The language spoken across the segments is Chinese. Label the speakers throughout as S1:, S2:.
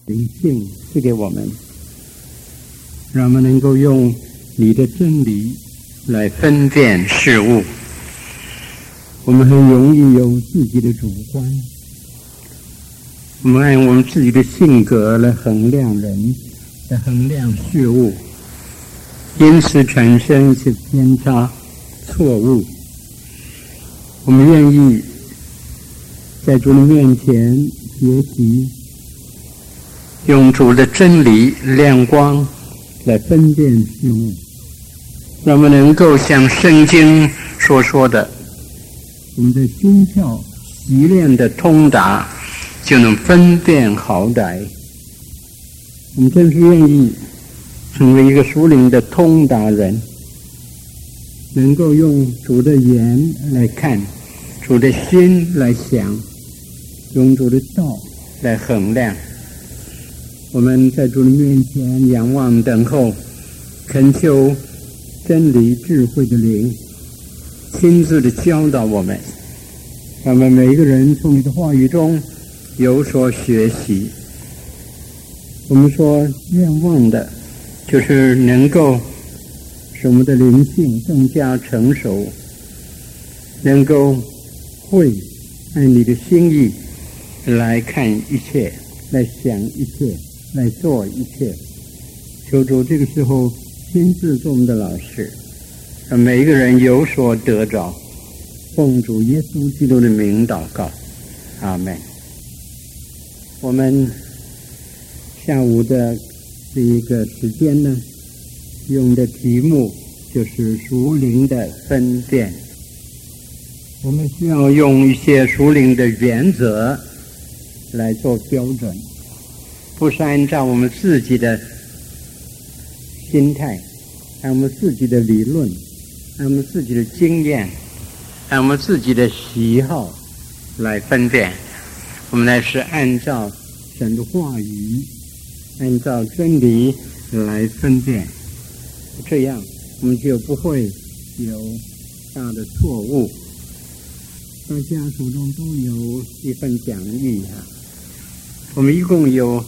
S1: 灵性赐给我们，让我们能够用你的真理来分辨事物。我们很容易有自己的主观，我们按我们自己的性格来衡量人，来衡量事物，因此产生一些偏差、错误。我们愿意在主的面前学习，用主的真理亮光来分辨事物，让我们能够像圣经所说的，我们的心窍习练的通达，就能分辨好歹。我们真是愿意成为一个属灵的通达人，能够用主的眼来看，主的心来想，用主的道来衡量。我们在主的面前仰望等候，恳求真理智慧的灵亲自的教导我们，让我们每一个人从你的话语中有所学习。我们说愿望的就是能够使我们的灵性更加成熟，能够会按你的心意来看一切，来想一切，来做一切。求主这个时候亲自做我们的老师，让每一个人有所得着。奉主耶稣基督的名祷告，阿们。我们下午的这一个时间呢，用的题目就是属灵的分辨。我们需要用一些属灵的原则来做标准，不是按照我们自己的心态，按我们自己的理论，按我们自己的经验，按我们自己的喜好来分辨。我们乃是按照神的话语，按照真理来分辨，这样我们就不会有大的错误。大家手中都有一份讲义哈，我们一共有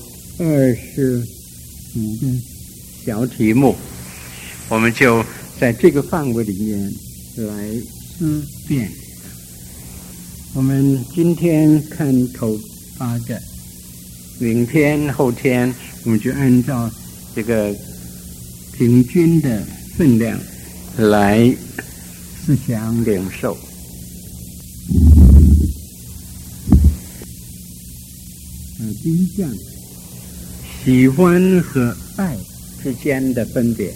S1: 25个小题目，我们就在这个范围里面来思辨。我们今天看头8个，明天后天我们就按照这个平均的分量来思想领受。第一项，喜欢和爱之间的分别。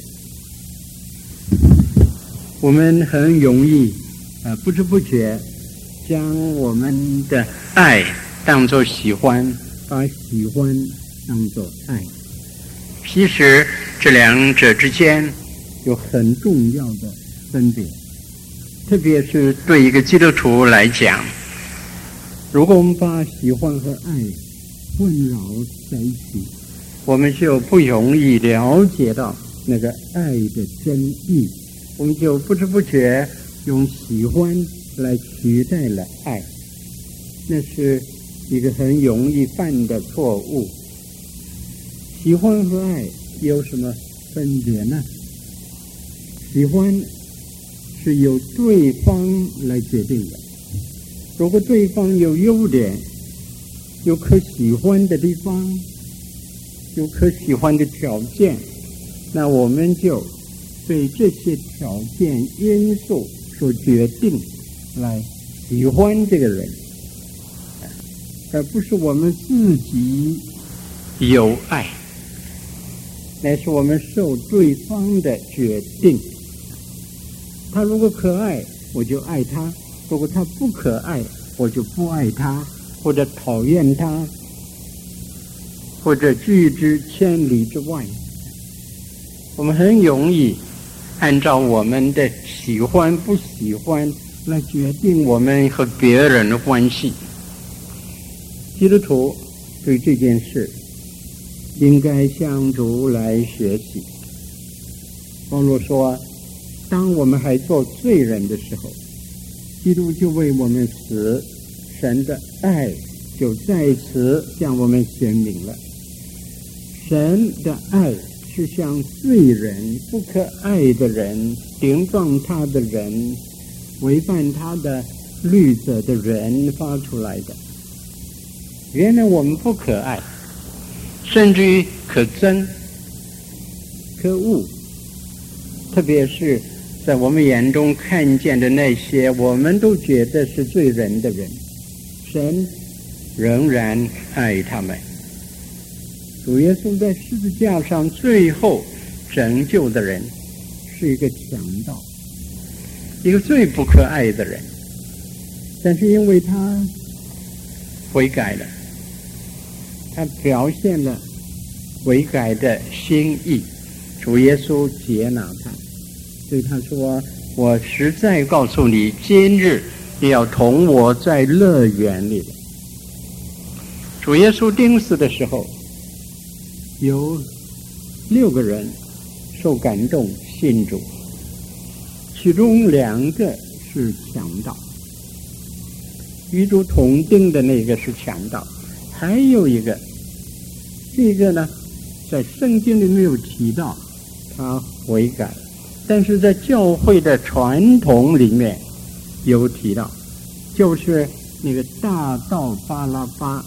S1: 我们很容易不知不觉将我们的爱当作喜欢，把喜欢当作爱。其实这两者之间有很重要的分别，特别是对一个基督徒来讲，如果我们把喜欢和爱混淆在一起，我们就不容易了解到那个爱的真意，我们就不知不觉用喜欢来取代了爱，那是一个很容易犯的错误。喜欢和爱有什么分别呢？喜欢是由对方来决定的，如果对方有优点，有可喜欢的地方，有可喜欢的条件，那我们就被这些条件因素所决定来喜欢这个人，而不是我们自己有爱，乃是我们受对方的决定。他如果可爱，我就爱他；如果他不可爱，我就不爱他，或者讨厌他，或者拒之千里之外。我们很容易按照我们的喜欢不喜欢来决定我们和别人的关系。基督徒对这件事应该向主来学习。保罗说，当我们还做罪人的时候，基督就为我们死，神的爱就在此向我们显明了。 神的爱是向罪人、不可爱的人、顶撞他的人、违反他的律则的人发出来的。原来我们不可爱，甚至于可憎、可恶，特别是在我们眼中看见的那些我们都觉得是罪人的人，神仍然爱他们。主耶稣在十字架上最后拯救的人是一个强盗，一个最不可爱的人，但是因为他悔改了，他表现了悔改的心意，主耶稣接纳他，对他说：我实在告诉你，今日你要同我在乐园里了。主耶稣钉死的时候，有6个人受感动信主，其中2个是强盗，与主同钉的那个是强盗，还有一个，这个呢在圣经里没有提到他悔改，但是在教会的传统里面有提到，就是那个大盗巴拉巴。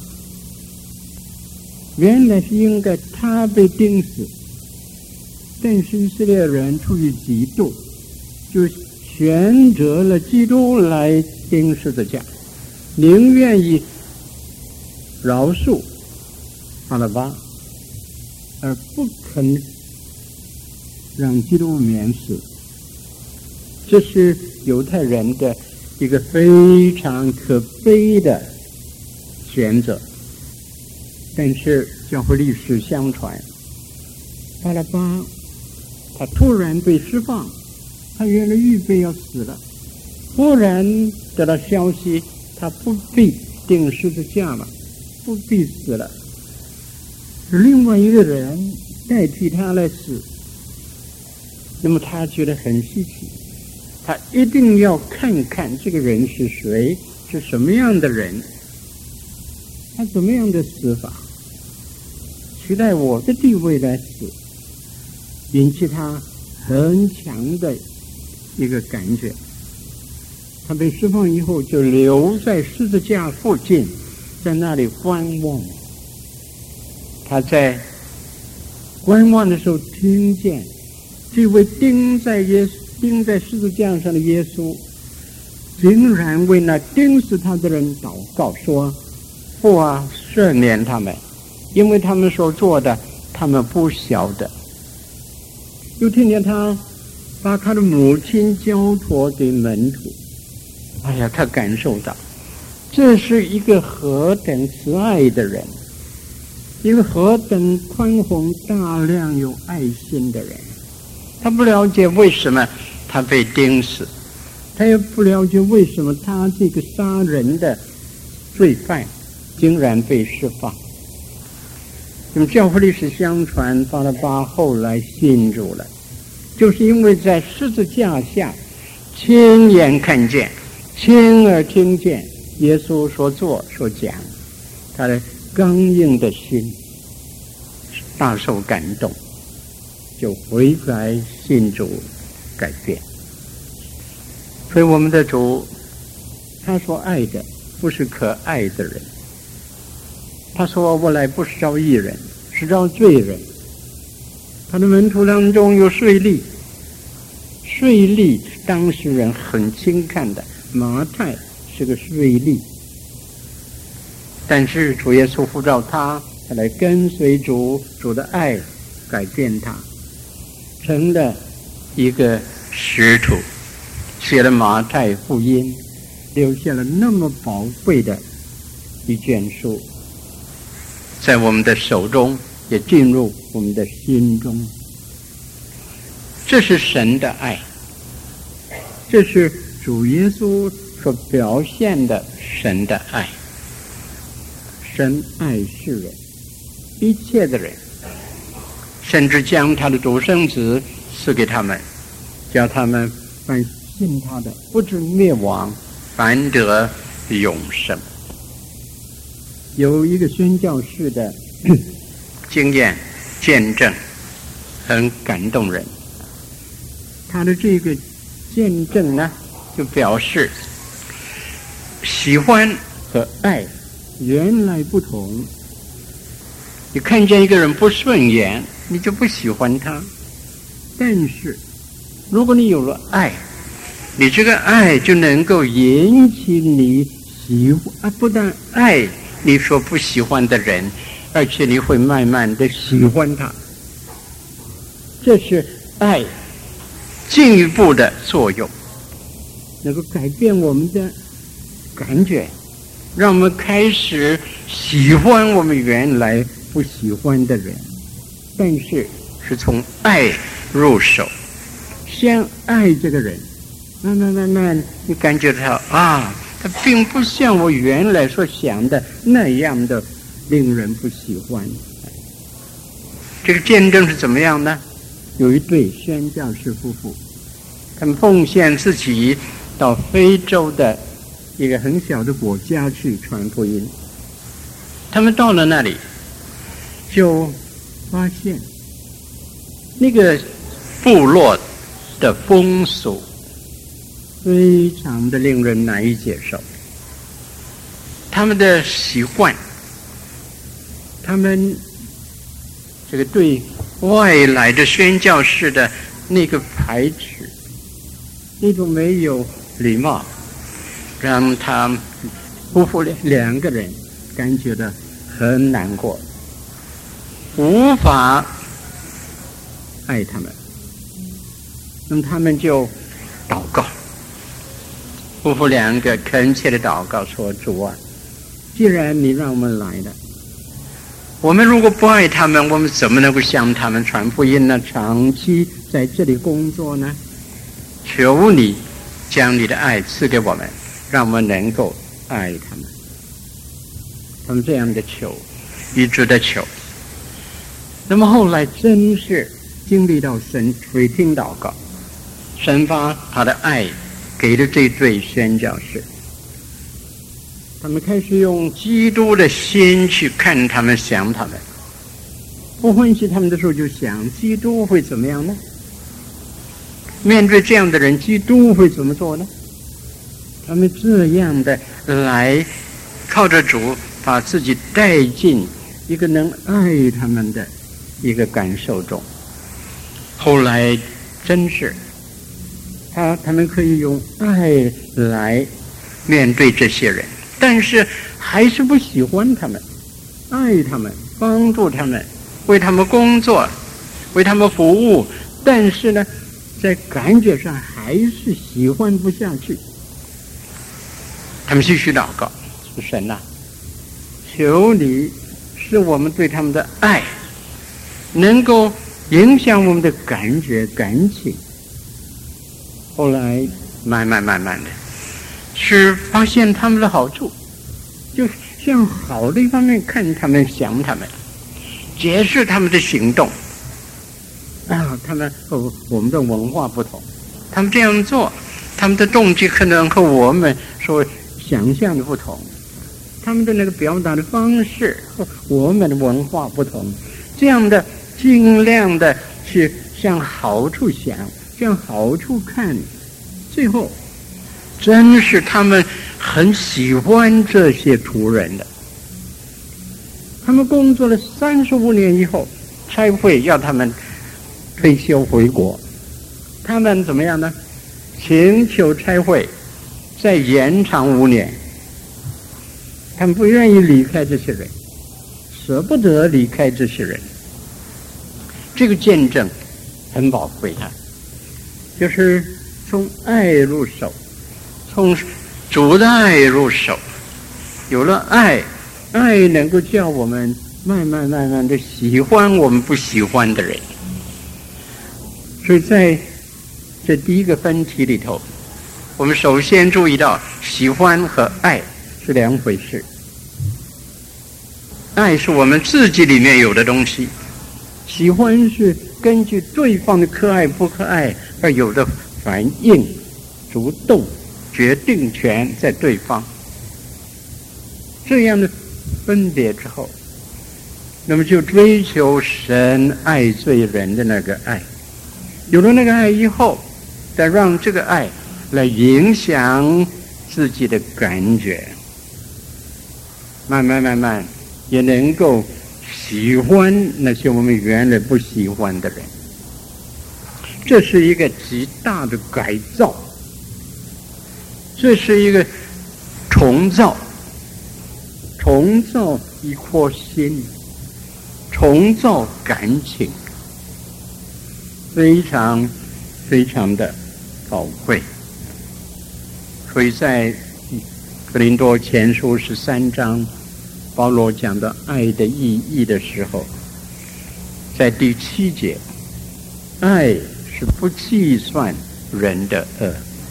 S1: 原来是应该他被钉死，但是以色列人出于嫉妒，就选择了基督来钉十字架，宁愿意饶恕巴拉巴，而不肯让基督免死。这是犹太人的一个非常可悲的选择。但是教会历史相传，巴拉巴他突然被释放，他原来预备要死了，忽然得到消息他不必钉十字架了，不必死了，另外一个人代替他来死。那么他觉得很稀奇，他一定要看看这个人是谁，是什么样的人，他怎么样的死法，取代我的地位来死，引起他很强的一个感觉。他被释放以后就留在十字架附近，在那里观望。他在观望的时候听见这位钉在十字架上的耶稣竟然为那钉死他的人祷告，说：父啊，赦免他们，因为他们所做的他们不晓得。又听见他把他的母亲交托给门徒，哎呀，他感受到这是一个何等慈爱的人，一个何等宽宏大量有爱心的人。他不了解为什么他被钉死，他也不了解为什么他这个杀人的罪犯竟然被释放。那么教会历史相传，巴拉巴后来信主了，就是因为在十字架下亲眼看见、亲耳听见耶稣所做所讲，他的刚硬的心大受感动，就悔改信主改变。所以我们的主他所爱的不是可爱的人，他说我来不是招义人，是招罪人。他的门徒当中有税吏，税吏当时人很轻看的，马太是个税吏，但是主耶稣呼召他来跟随主，主的爱改变他，成了一个使徒，写了马太福音，留下了那么宝贵的一卷书，在我们的手中，也进入我们的心中。这是神的爱，这是主耶稣所表现的神的爱。神爱世人，一切的人，甚至将他的独生子赐给他们，叫他们凡信他的不至灭亡，反得永生。有一个宣教士的经验， 见证很感动人。他的这个见证呢，就表示喜欢和爱原来不同。你看见一个人不顺眼，你就不喜欢他。但是如果你有了爱，你这个爱就能够引起你喜欢，不但爱你所不喜欢的人，而且你会慢慢的喜欢他。这是爱进一步的作用，能够改变我们的感觉，让我们开始喜欢我们原来不喜欢的人。但是是从爱入手，先爱这个人，慢慢你感觉到啊，他并不像我原来所想的那样的令人不喜欢。这个见证是怎么样呢？有一对宣教士夫妇，他们奉献自己到非洲的一个很小的国家去传福音。他们到了那里，就发现那个部落的风俗非常的令人难以接受，他们的习惯，他们这个对外来的宣教士的那个排斥，那种没有礼貌，让他夫妇两个人感觉到很难过，无法爱他们。那么他们就祷告，夫妇两个恳切的祷告说：主啊，既然你让我们来了，我们如果不爱他们，我们怎么能够向他们传福音呢？长期在这里工作呢？求你将你的爱赐给我们，让我们能够爱他们。他们这样的求，一直的求。那么后来真是经历到神垂听祷告，神把他的爱给了这对宣教士。他们开始用基督的心去看他们，想他们。不欢喜他们的时候，就想基督会怎么样呢？面对这样的人，基督会怎么做呢？他们这样的来靠着主，把自己带进一个能爱他们的一个感受中。后来真是他们可以用爱来面对这些人，但是还是不喜欢他们，爱他们，帮助他们，为他们工作，为他们服务，但是呢，在感觉上还是喜欢不下去。他们继续祷告，说神啊，求你使我们对他们的爱能够影响我们的感觉感情。后来慢慢的是发现他们的好处，就向好的一方面看他们，想他们，解释他们的行动啊，他们和我们的文化不同，他们这样做，他们的动机可能和我们所想象的不同，他们的那个表达的方式和我们的文化不同，这样的尽量的去向好处想，向好处看，最后真是他们很喜欢这些仆人的。他们工作了35年以后，差会要他们退休回国，他们怎么样呢？请求差会再延长5年，他们不愿意离开这些人，舍不得离开这些人。这个见证很宝贵啊，就是从爱入手，从主的爱入手，有了爱，爱能够叫我们慢慢的喜欢我们不喜欢的人。所以在这第一个分题里头，我们首先注意到喜欢和爱是两回事。爱是我们自己里面有的东西，喜欢是根据对方的可爱不可爱而有的反应，主动决定权在对方。这样的分别之后， 那么就追求神爱罪人的那个爱，有了那个爱以后，再让这个爱来影响自己的感觉，慢慢也能够喜欢那些我们原来不喜欢的人。这是一个极大的改造，这是一个重造一颗心，重造感情，非常非常的宝贵。所以在哥林多前书13章，保罗讲到爱的意义的时候，在第7节，爱是不计算人的恶，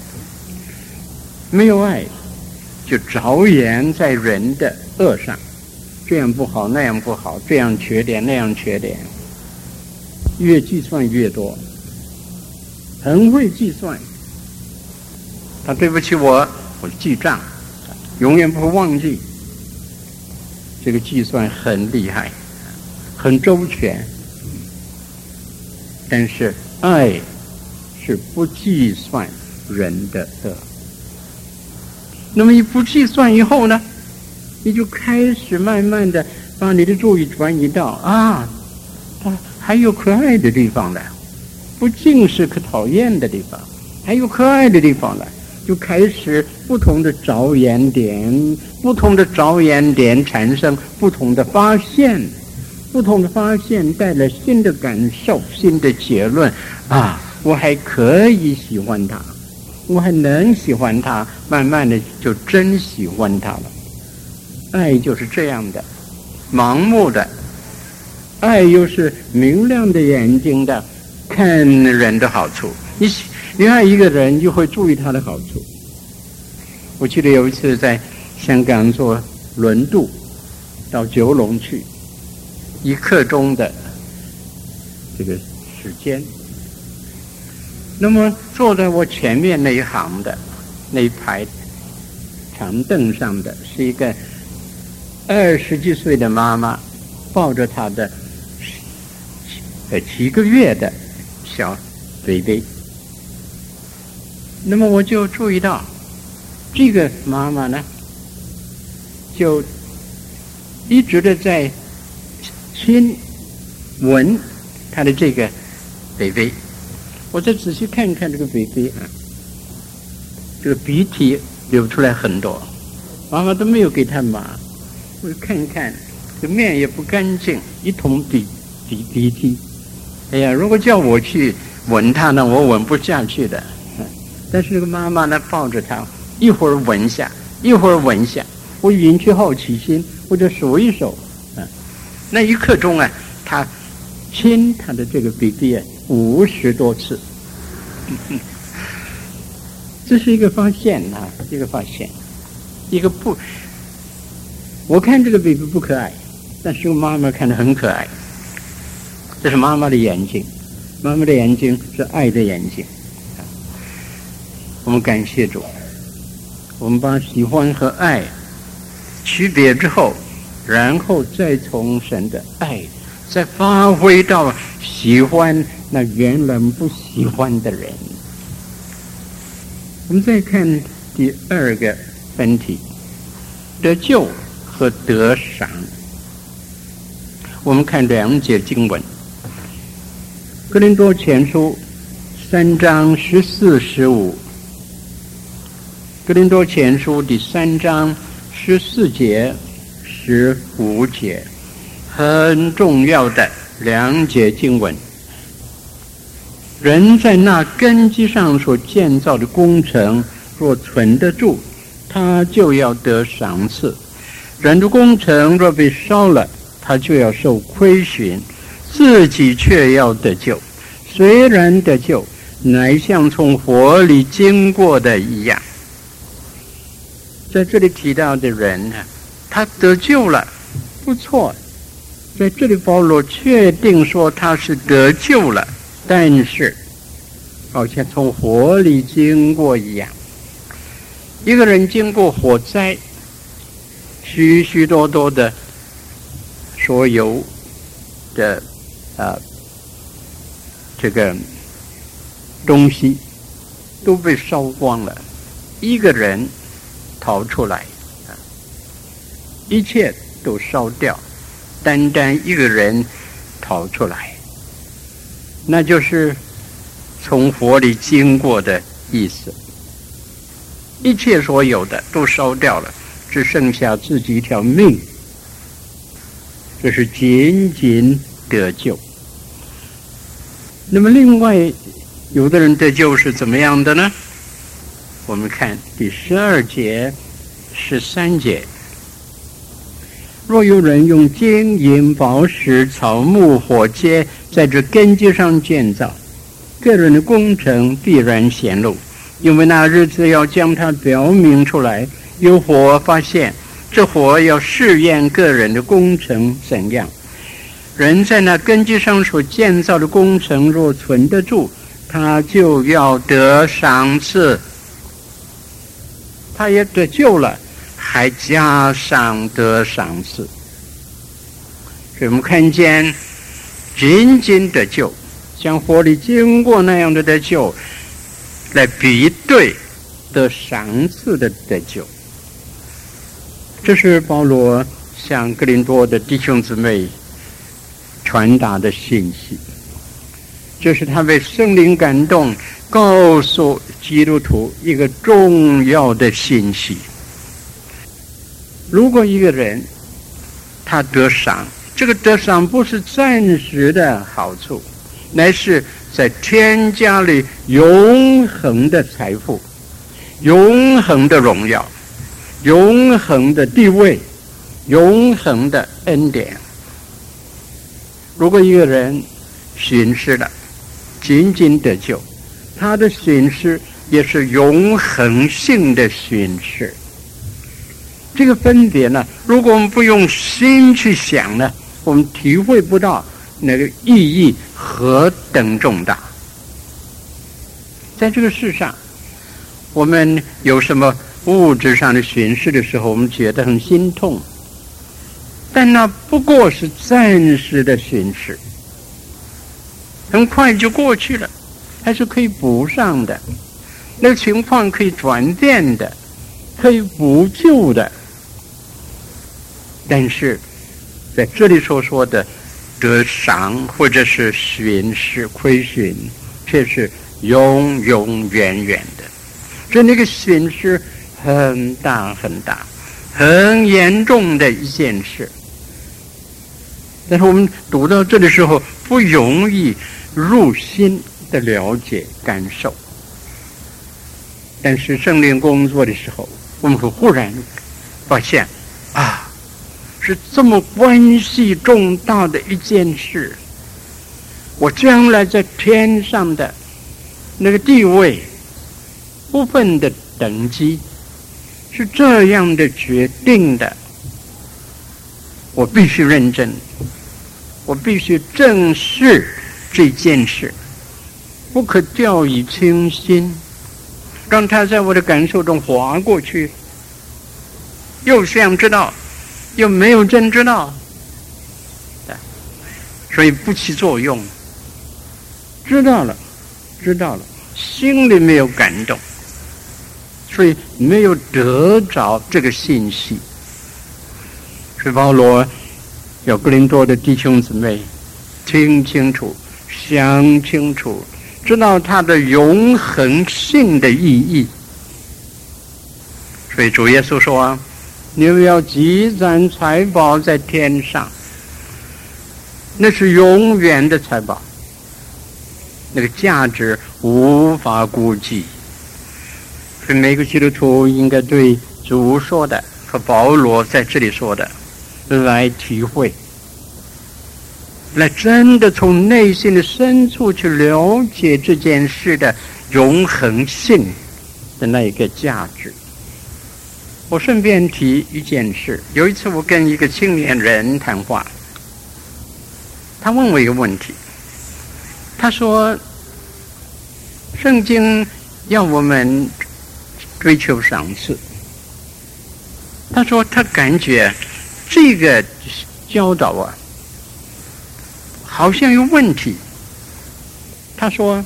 S1: 没有爱就着眼在人的恶上，这样不好那样不好，这样缺点那样缺点，越计算越多，很会计算。他对不起我记账，永远不会忘记。这个计算很厉害，很周全。但是爱是不计算人的恶。那么你不计算以后呢，你就开始慢慢的把你的注意转移到还有可爱的地方了，不尽是可讨厌的地方，还有可爱的地方了，就开始不同的着眼点，不同的着眼点产生不同的发现，不同的发现带来新的感受，新的结论我还可以喜欢他，我还能喜欢他，慢慢的就真喜欢他了。爱就是这样的，盲目的爱又是明亮的眼睛的看人的好处，你爱一个人就会注意他的好处。我记得有一次在香港坐轮渡到九龙去，1刻钟的这个时间，那么坐在我前面那一行的那一排长凳上的是一个20几岁的妈妈，抱着她的几个月的小 baby。 那么我就注意到这个妈妈呢，就一直的在亲吻她的这个 baby。 我再仔细看看这个 baby 这个鼻涕流出来很多，妈妈都没有给他抹。我看看这面也不干净，一桶鼻涕。哎呀，如果叫我去吻他呢，我吻不下去的。但是这个妈妈呢，抱着他，一会儿吻下，一会儿吻下，我引起好奇心，我就数一数那1刻钟他亲他的这个 baby 50多次。这是一个发现一个发现，一个不，我看这个 baby 不可爱，但是妈妈看得很可爱。这是妈妈的眼睛，妈妈的眼睛是爱的眼睛。我们感谢主，我们把喜欢和爱区别之后，然后再从神的爱再发挥到喜欢那原来不喜欢的人。我们再看第2个分题，得救和得赏。我们看2节经文，哥林多前书3章14、15。哥林多前书第3章14节、15节，很重要的2节经文。人在那根基上所建造的工程若存得住，他就要得赏赐；人的工程若被烧了，他就要受亏损，自己却要得救。虽然得救，乃像从火里经过的一样。在这里提到的人他得救了，不错。在这里保罗确定说他是得救了，但是好像从火里经过一样。一个人经过火灾，许许多多的所有的这个东西都被烧光了，一个人逃出来，一切都烧掉，单单一个人逃出来，那就是从火里经过的意思。一切所有的都烧掉了，只剩下自己一条命，这是仅仅得救。那么另外有的人得救是怎么样的呢？我们看第12节、13节，若有人用金银宝石草木火秸在这根基上建造，个人的工程必然显露，因为那日子要将它表明出来。有火发现，这火要试验个人的工程怎样。人在那根基上所建造的工程若存得住，他就要得赏赐。他也得救了，还加上得赏赐。所以我们看见仅仅得救，像火里经过那样的得救，来比对得赏赐的得救。这是保罗向哥林多的弟兄姊妹传达的信息，这是他被圣灵感动告诉基督徒一个重要的信息。如果一个人他得赏，这个得赏不是暂时的好处，乃是在天家里永恒的财富、永恒的荣耀、永恒的地位、永恒的恩典。如果一个人损失了，仅仅得救，他的损失也是永恒性的损失。这个分别呢，如果我们不用心去想呢，我们体会不到那个意义何等重大。在这个世上，我们有什么物质上的损失的时候，我们觉得很心痛，但那不过是暂时的损失，很快就过去了，还是可以补上的，那个情况可以转变的，可以补救的。但是在这里所说的得赏或者是损失亏损，却是永永远远的。这那个损失很大很大，很严重的一件事。但是我们读到这的时候，不容易入心的了解感受。但是圣灵工作的时候，我们会忽然发现啊，是这么关系重大的一件事。我将来在天上的那个地位、部分的等级是这样的决定的，我必须认真，我必须正视这件事，不可掉以轻心，让它在我的感受中划过去，又想知道，又没有真知道，所以不起作用。知道了，心里没有感动，所以没有得着这个信息。所以保罗要哥林多的弟兄姊妹听清楚、想清楚，知道它的永恒性的意义。所以主耶稣说，你们要积攒财宝在天上，那是永远的财宝，那个价值无法估计。所以每个基督徒应该对主说的和保罗在这里说的来体会，来真的从内心的深处去了解这件事的永恒性的那一个价值。我顺便提一件事，有一次我跟一个青年人谈话，他问我一个问题，他说圣经要我们追求赏赐，他说他感觉这个教导啊好像有问题。他说：“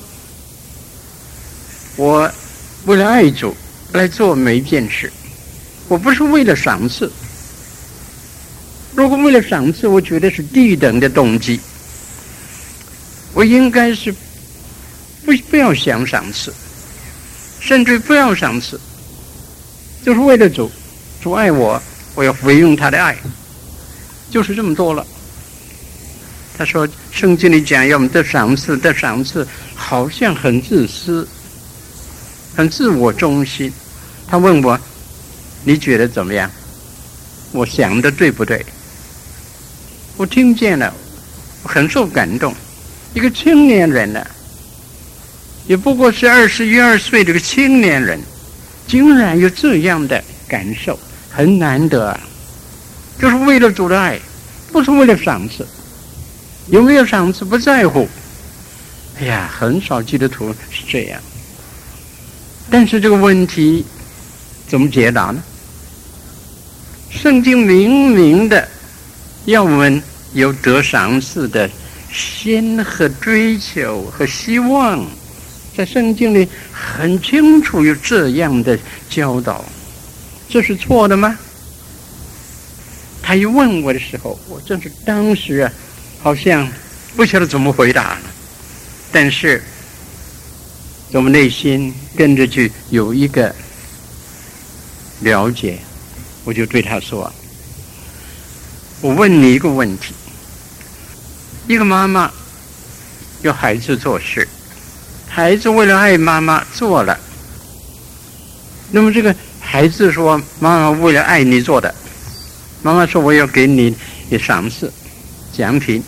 S1: 我为了爱主来做每一件事，我不是为了赏赐。如果为了赏赐，我觉得是低等的动机。我应该是不要想赏赐，甚至不要赏赐，就是为了主，主爱我，我要回应他的爱，就是这么多了。”他说：“圣经里讲要我们得赏赐，得赏赐，好像很自私，很自我中心。”他问我：“你觉得怎么样？我想的对不对？”我听见了，我很受感动。一个青年人呢，也不过是21、22岁这个青年人，竟然有这样的感受，很难得啊！就是为了主的爱，不是为了赏赐。有没有赏赐不在乎。哎呀，很少基督徒是这样。但是这个问题怎么解答呢？圣经明明的要我们有得赏赐的心和追求和希望，在圣经里很清楚有这样的教导，这是错的吗？他一问我的时候，我真是当时啊，好像不晓得怎么回答了，但是我们内心跟着去有一个了解，我就对他说：“我问你一个问题，一个妈妈要孩子做事，孩子为了爱妈妈做了，那么这个孩子说妈妈为了爱你做的，妈妈说我要给你赏赐奖品，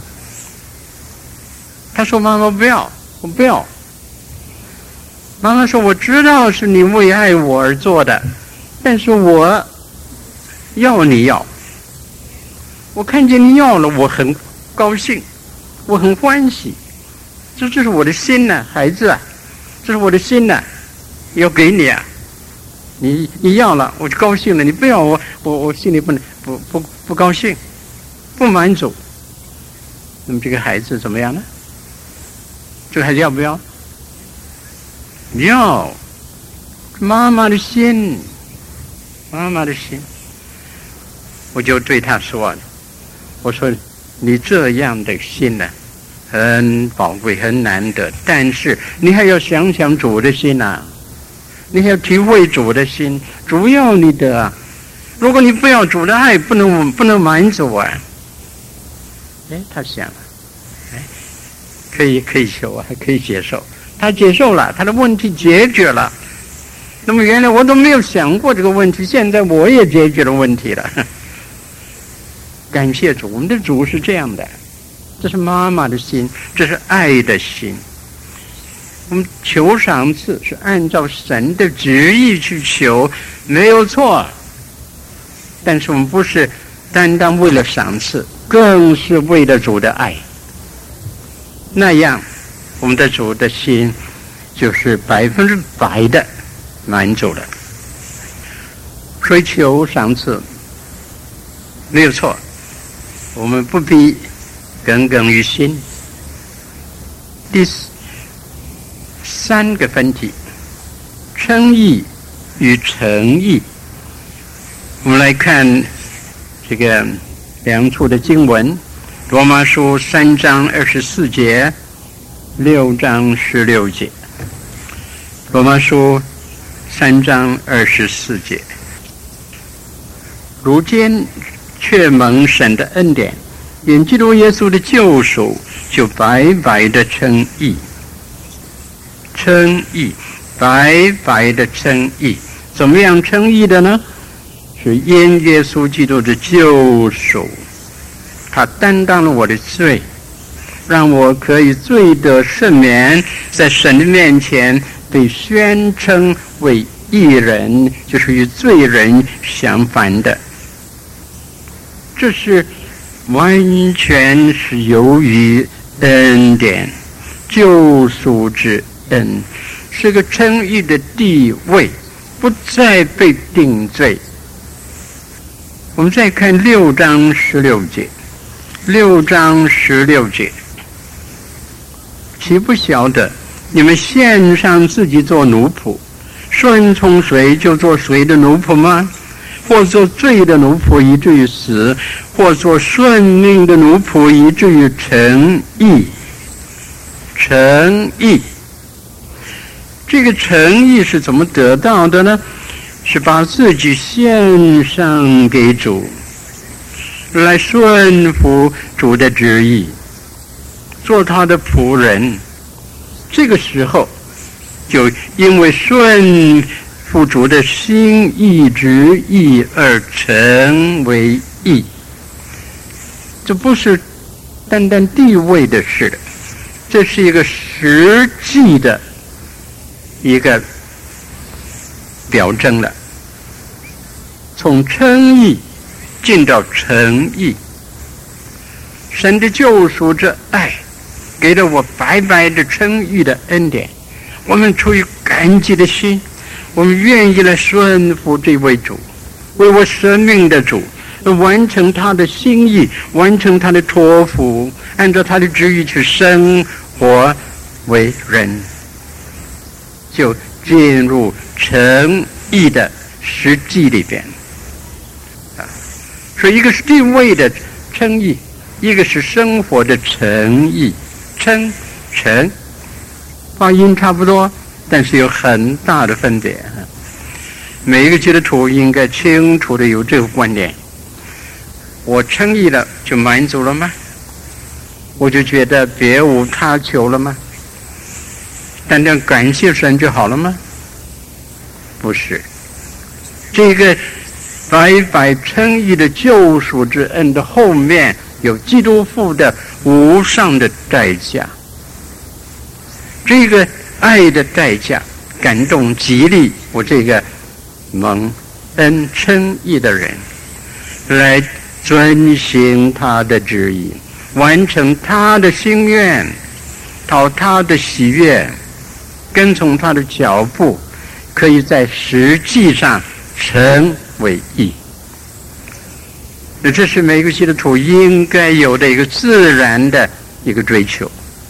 S1: 他说妈妈不要，我不要。妈妈说我知道是你为爱我而做的，但是我要你要，我看见你要了，我很高兴，我很欢喜，这是我的心呐，孩子啊，这是我的心呐，要给你啊，你要了我就高兴了，你不要我心里不高兴，不满足。那么这个孩子怎么样呢？这个孩子要不要？要，妈妈的心，妈妈的心。我就对他说，我说你这样的心呢，很宝贵，很难得，但是你还要想想主的心啊，你还要体会主的心，主要你的啊，如果你不要主的爱，不能满足啊。他想，可以修啊，可以接受，他接受了，他的问题解决了。那么原来我都没有想过这个问题，现在我也解决了问题了。感谢主，我们的主是这样的，这是妈妈的心，这是爱的心。我们求赏赐是按照神的旨意去求，没有错。但是我们不是单单为了赏赐，更是为了主的爱。那样，我们的主的心就是100%的满足了。所以求赏赐没有错，我们不必耿耿于心。第3个分题，称义与诚意。我们来看这个2处的经文，罗马书3章24节，6章16节。罗马书3章24节，如今却蒙神的恩典，因基督耶稣的救赎，就白白的称义。称义，白白的称义。怎么样称义的呢？是因耶稣基督的救赎，他担当了我的罪，让我可以罪得赦免，在神的面前被宣称为义人，就是与罪人相反的。这是完全是由于恩典，救赎之恩，是个称义的地位，不再被定罪。我们再看6章16节， 6章16节，岂不晓得你们献上自己做奴仆，顺从谁就做谁的奴仆吗？或做罪的奴仆以至于死，或做顺命的奴仆以至于成义。成义，这个成义是怎么得到的呢？是把自己献上给主，来顺服主的旨意，做他的仆人。这个时候就因为顺服主的心意旨意而成为义。这不是单单地位的事，这是一个实际的一个表征了。从称义进到成义，神的救赎之爱给了我白白的称义的恩典，我们出于感激的心，我们愿意来顺服这位主，为我生命的主，完成他的心意，完成他的托付，按照他的旨意去生活为人，就进入成义的实际里边。所以一个是地位的称义，一个是生活的成义。称成发音差不多，但是有很大的分别。每一个基督徒应该清楚的有这个观念：我称义了就满足了吗？我就觉得别无他求了吗？单单感谢神就好了吗？不是，这个白白称义的救赎之恩的后面有基督付的无上的代价。这个爱的代价感动激励我这个蒙恩称义的人，来遵行他的旨意，完成他的心愿，讨他的喜悦，跟从他的脚步，可以在实际上成为义。这是每个基督徒应该有的一个自然的一个追求。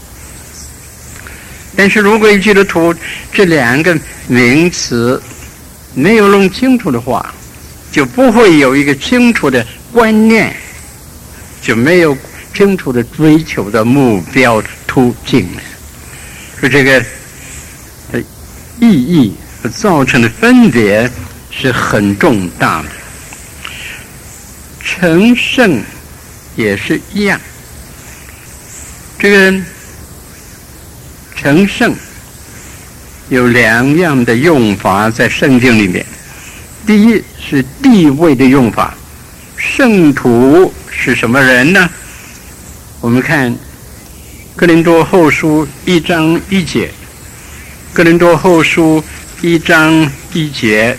S1: 但是如果基督徒这两个名词没有弄清楚的话，就不会有一个清楚的观念，就没有清楚的追求的目标途径了。所以这个意义造成的分别是很重大的。成圣也是一样，这个成圣有两样的用法在圣经里面。第一是地位的用法，圣徒是什么人呢？我们看哥林多后书1章1节，哥林多后书1章1节，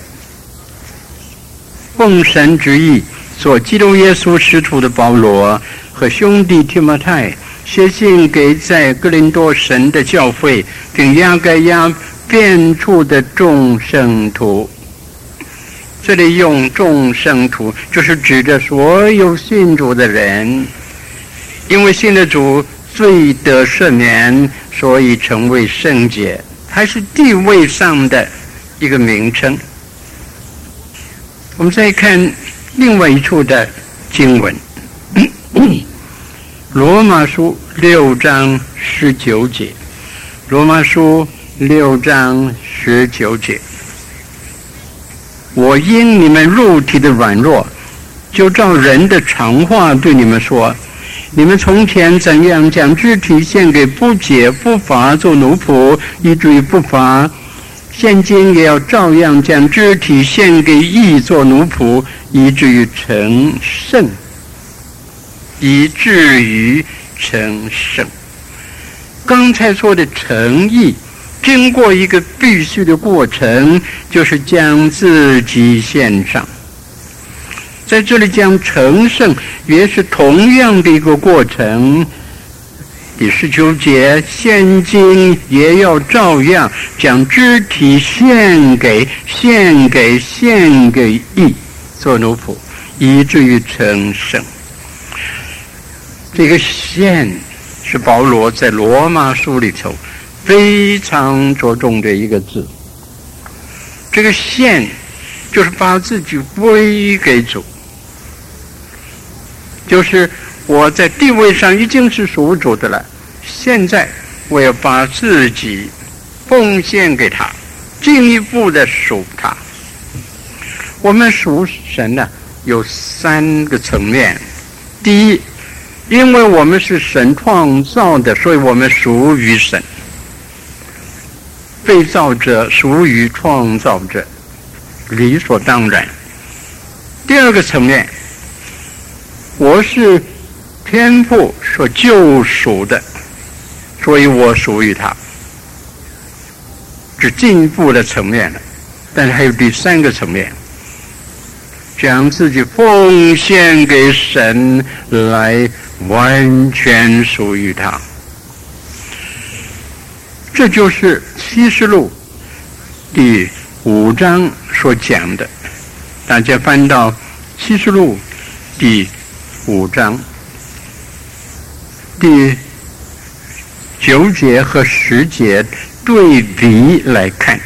S1: 奉神旨意做基督耶稣使徒的保罗和兄弟提摩太，写信给在哥林多神的教会并亚该亚遍处的众圣徒。这里用众圣徒就是指着所有信主的人，因为信的主罪得赦免，所以成为圣洁，还是地位上的一个名称。我们再看另外一处的经文，罗马书6章19节，罗马书6章19节，我因你们肉体的软弱，就照人的常话对你们说，你们从前怎样将肢体献给不洁不法做奴仆，以至于不法，现今也要照样将肢体献给义做奴仆，以至于成圣。以至于成圣。刚才说的成义，经过一个必须的过程，就是将自己献上。在这里讲成圣，也是同样的一个过程。第19节，现今也要照样将肢体献给义做奴仆，以至于成圣。 这个线是保罗在罗马书里头非常着重的一个字。这个线就是把自己归给主，就是我在地位上已经是属主的了，现在我要把自己奉献给他，进一步的属他。我们属神呢，有3个层面。第一，因为我们是神创造的，所以我们属于神。被造者属于创造者，理所当然。第2个层面，我是天父所救赎的，所以我属于他。这进一步的层面了。但是还有第3个层面，将自己奉献给神，来完全属于他。这就是启示录第5章所讲的。大家翻到启示录第5章第9节和10节对比来看。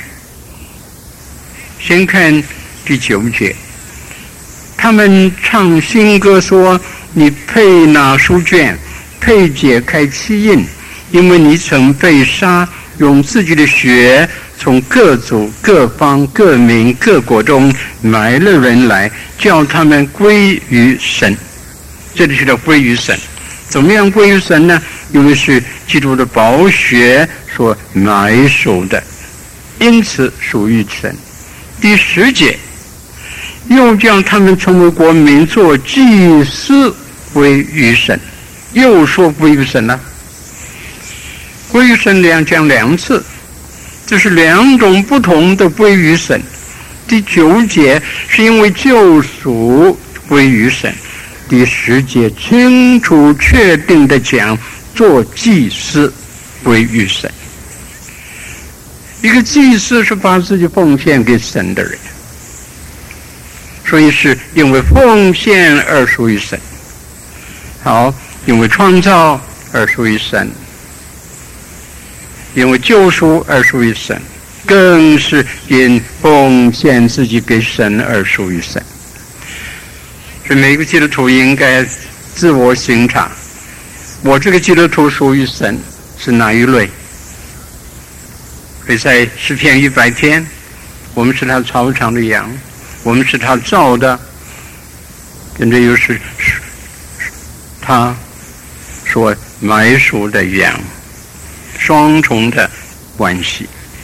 S1: 先看第9节，他们唱新歌说：你配拿书卷，配解开7印，因为你曾被杀，用自己的血从各族、各方、各民、各国中买了人来，叫他们归于神。这里是叫归于神。怎么样归于神呢？因为是基督的宝血所买赎的，因此属于神。第10节，又将他们成为国民，做祭司，归于神。又说归于神了。归于神讲2次，这是2种不同的归于神。第9节是因为救赎归于神，第10节清楚确定的讲做祭司归于神。一个祭司是把自己奉献给神的人，所以是因为奉献而属于神。好，因为创造而属于神，因为救赎而属于神，更是因奉献自己给神而属于神。所以每个基督徒应该自我省察，我这个基督徒属于神是哪一类？所以在诗篇100篇，我们是他草场的羊，我们是他造的，跟着又是他所买赎的羊，双重的关系。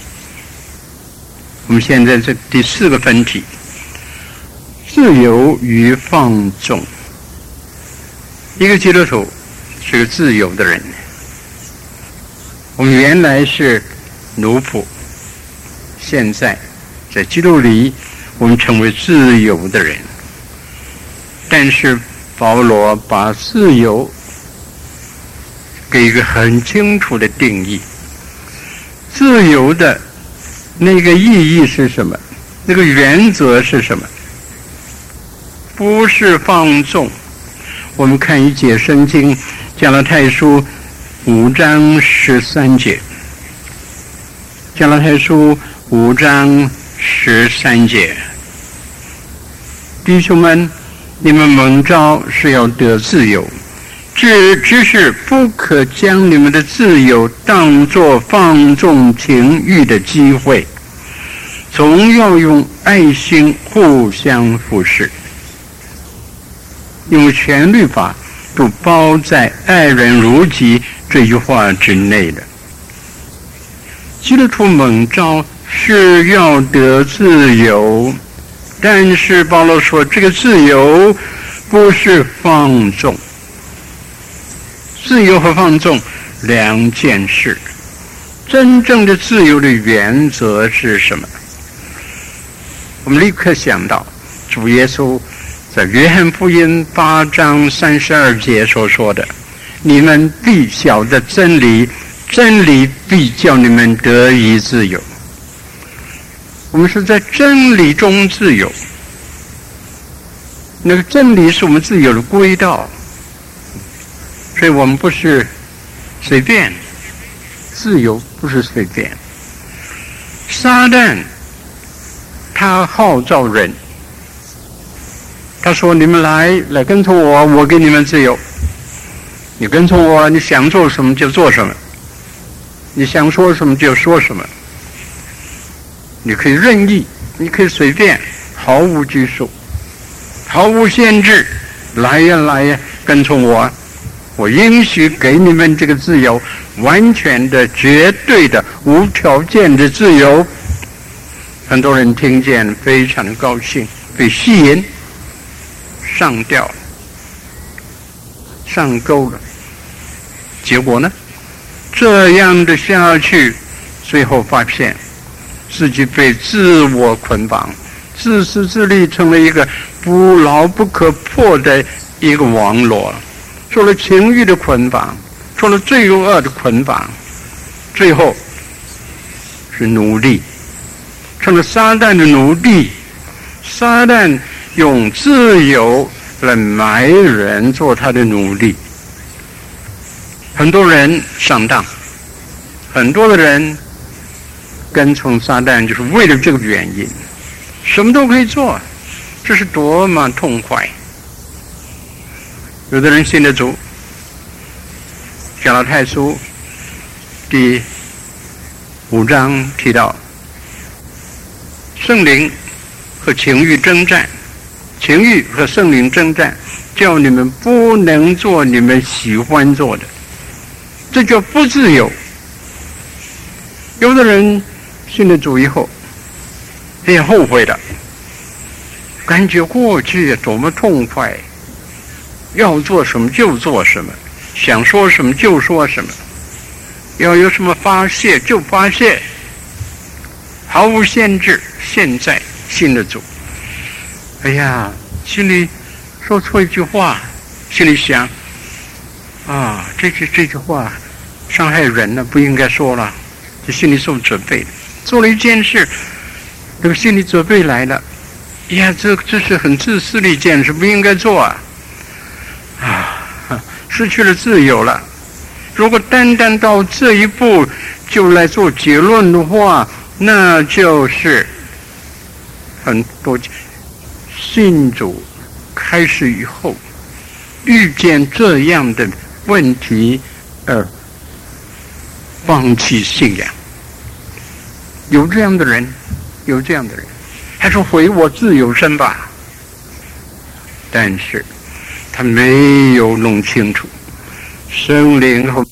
S1: 我们现在这第4个分题，自由与放纵。一个基督徒是个自由的人，我们原来是奴仆，现在在基督里我们成为自由的人。但是保罗把自由给一个很清楚的定义，自由的那个意义是什么？那个原则是什么？不是放纵。我们看一节圣经，加拉太书5章13节。加拉太书5章13节，弟兄们，你们蒙召是要得自由，只是不可将你们的自由当作放纵情欲的机会，总要用爱心互相服侍，因为全律法都包在爱人如己这句话之内的。基督徒蒙召是要得自由，但是保罗说这个自由不是放纵。自由和放纵2件事。真正的自由的原则是什么？我们立刻想到主耶稣在约翰福音8章32节所说的：你们必晓得真理，真理必叫你们得以自由。我们是在真理中自由，那个真理是我们自由的归道。 所以我们不是随便，自由不是随便。撒旦他号召人，他说你们来跟从我，我给你们自由。你跟从我，你想做什么就做什么，你想说什么就说什么，你可以任意，你可以随便，毫无拘束，毫无限制，来呀，跟从我，我允许给你们这个自由，完全的、绝对的、无条件的自由。很多人听见非常的高兴，被吸引，上吊了，上钩了。结果呢，这样的下去，最后发现自己被自我捆绑，自私自利，成了一个不牢不可破的一个网络，受了情欲的捆绑，受了罪恶的捆绑，最后是奴隶，成了撒旦的奴隶。撒旦用自由来买人做他的奴隶。很多人上当，很多的人跟从撒旦就是为了这个原因，什么都可以做，这是多么痛快。有的人信了主，加拉太书第5章提到，圣灵和情欲征战，情欲和圣灵征战，叫你们不能做你们喜欢做的，这叫不自由。有的人信了主以后也后悔了，感觉过去多么痛快，要做什么就做什么，想说什么就说什么，要有什么发泄就发泄，毫无限制。现在信了主，哎呀，心里说错一句话，心里想啊，这句话伤害人了，不应该说了，就心里受责备。做了一件事，这个心理责备来了，呀，这是很自私的一件事，不应该做啊！失去了自由了。如果单单到这一步就来做结论的话，那就是很多信主开始以后遇见这样的问题而放弃信仰。有这样的人，还说回我自由身吧，但是他没有弄清楚圣灵和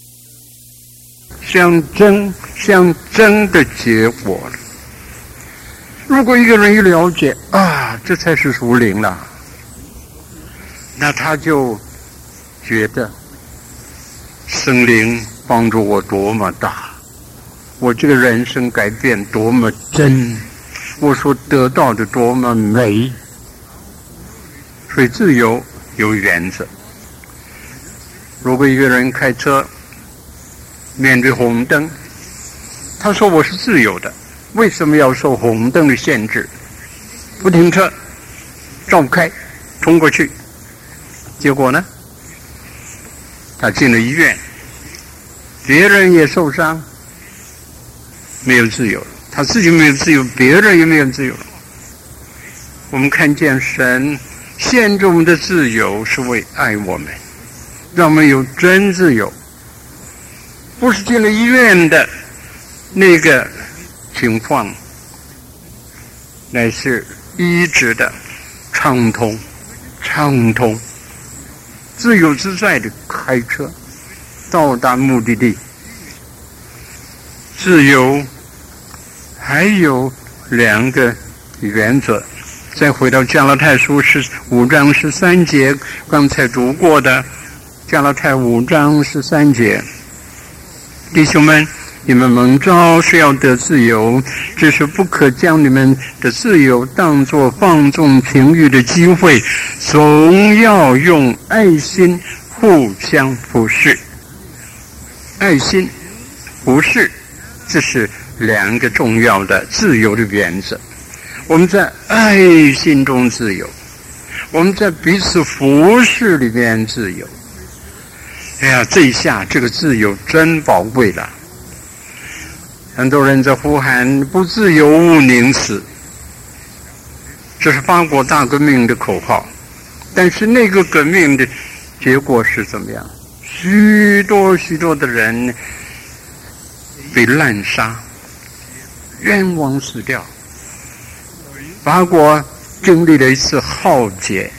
S1: 相争的结果了。如果一个人一了解啊，这才是属灵了，那他就觉得圣灵帮助我多么大，我这个人生改变多么真，我所得到的多么美。所以自由有原则。如果一个人开车面对红灯，他说我是自由的，为什么要受红灯的限制？不停车，照开，冲过去，结果呢，他进了医院，别人也受伤，没有自由了，他自己没有自由，别人也没有自由了。我们看见神限制我们的自由，是为爱我们，让我们有真自由，不是进了医院的那个情况，乃是医治的畅通，自由自在的开车到达目的地。自由还有2个原则。再回到加拉太书5章13节，刚才读过的加拉太5章13节，弟兄们，你们蒙召是要得自由，只是不可将你们的自由当作放纵情欲的机会，总要用爱心互相服侍。爱心服侍，这是2个重要的自由的原则。我们在爱心中自由，我们在彼此服侍里面自由。 哎呀，这一下这个自由真宝贵了。很多人在呼喊不自由勿宁死，这是法国大革命的口号。但是那个革命的结果是怎么样？许多许多的人被滥杀，冤枉死掉。法国经历了一次浩劫。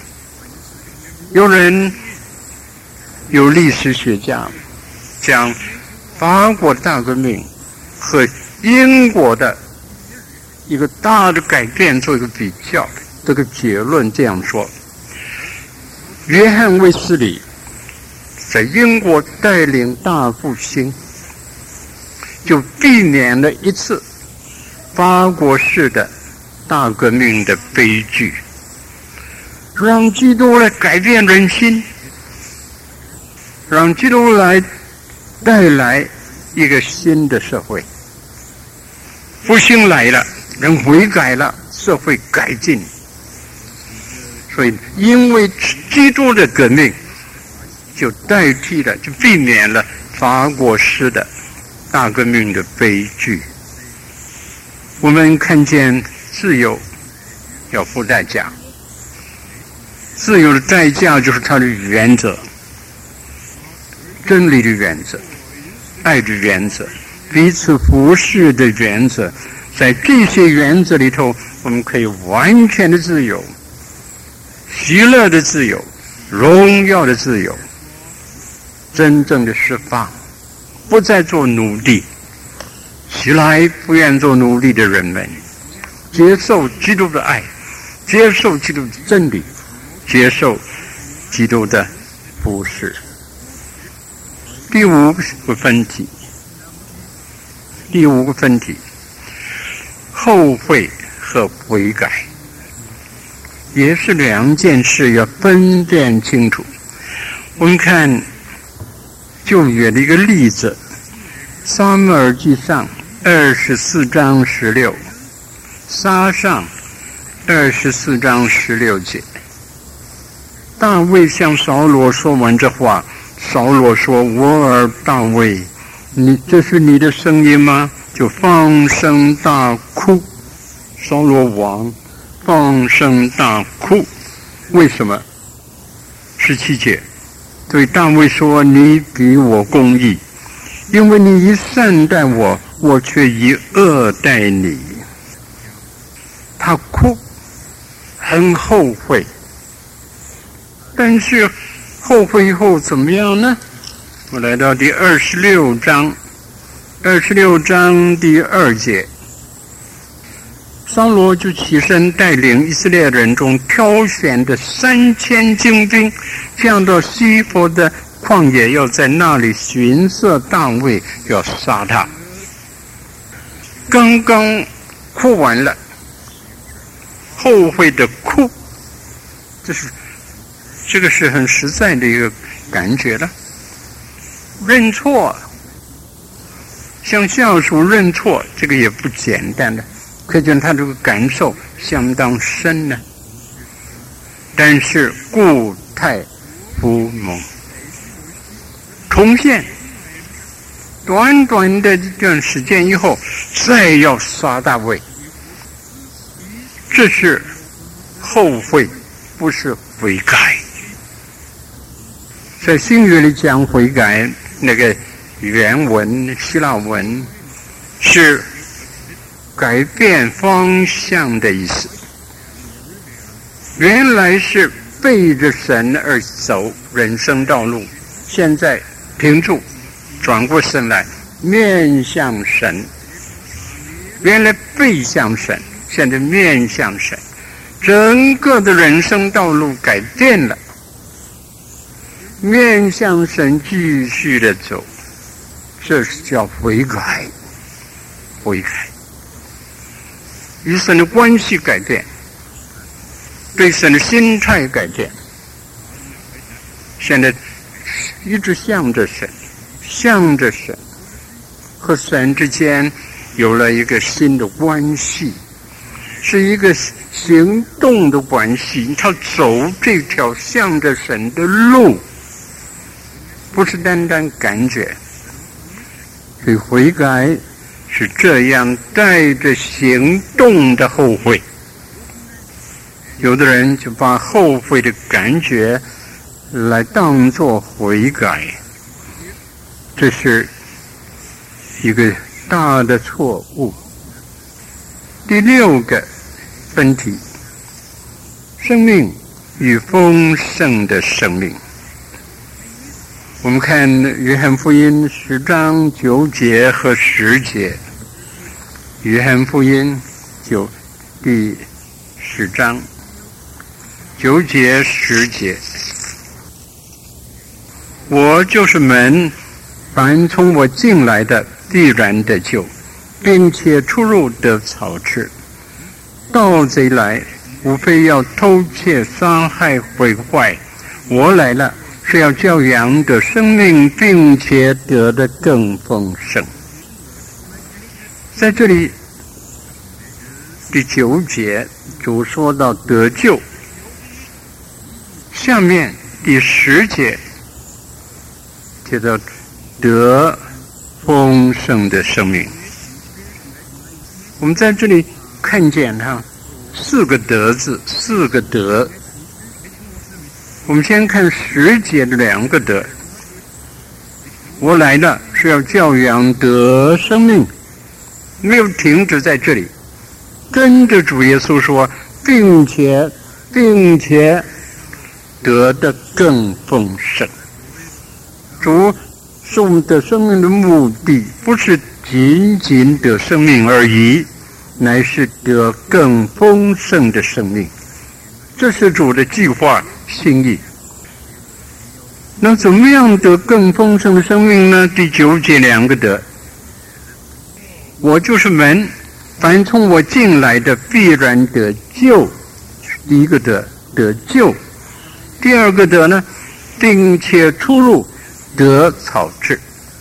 S1: 有历史学家将法国大革命和英国的一个大的改变做一个比较，这个结论这样说：约翰卫斯理在英国带领大复兴，就避免了一次法国式的大革命的悲剧，让基督来改变人心，让基督来带来一个新的社会。复兴来了，人悔改了，社会改进。所以因为基督的革命，就代替了，就避免了法国式的大革命的悲剧。我们看见自由要付代价，自由的代价就是它的原则，真理的原则，爱的原则，彼此服侍的原则。在这些原则里头，我们可以完全的自由，喜乐的自由，荣耀的自由，真正的释放，不再做奴隶。起来，不愿做奴隶的人们，接受基督的爱，接受基督的真理，接受基督的服侍。第五个分题，后悔和悔改，也是两件事要分辨清楚。我们看旧约的一个例子，撒母耳记上24章16，撒上24章16节。大卫向扫罗说完这话，扫罗说：“我儿大卫，这是你的声音吗？”就放声大哭。扫罗王放声大哭，为什么？17节，对大卫说：“你比我公义，因为你以善待我，我却以恶待你。”他哭，很后悔。但是后悔以后怎么样呢？我来到第26章第2节，扫罗就起身带领以色列人中挑选的3000精兵，降到西弗的旷野，要在那里寻索大卫，要杀他。刚刚哭完了，后悔的哭，这个是很实在的一个感觉了。认错，向下属认错，这个也不简单的，可见他这个感受相当深呢。但是故态复萌，重现，短短的一段时间以后，再要杀大卫，这是后悔，不是悔改。在新约里讲悔改，那个原文希腊文是改变方向的意思，原来是背着神而走人生道路，现在停住，转过身来面向神。原来背向神，现在面向神，整个的人生道路改变了，面向神继续的走，这是叫悔改。与神的关系改变，对神的心态改变，现在一直向着神，和神之间有了一个新的关系，是一个行动的关系。他走这条向着神的路， 不是单单感觉。所以悔改是这样带着行动的后悔。有的人就把后悔的感觉来当作悔改，这是一个大的错误。第6个分题，生命与丰盛的生命。我们看约翰福音10章9节和10节。约翰福音第10章9节10节，我就是门，凡从我进来的必然得救，并且出入得草吃。盗贼来，无非要偷窃、杀害、毁坏。我来了，是要叫羊的生命，并且得的更丰盛。在这里第9节，主说到得救。下面第10节提到得丰盛的生命。我们在这里看见4个得字，4个得。我们先看10节的2个得。我来了是要教养得生命，没有停止在这里，跟着主耶稣说，并且得的更丰盛。主是我们得生命的目的，不是仅仅得生命而已，乃是得更丰盛的生命。这是主的计划心意。那怎么样得更丰盛的生命呢？第9节2个得。我就是门，凡从我进来的必然得救。第1个得救。第2个得呢，并且出入得草治，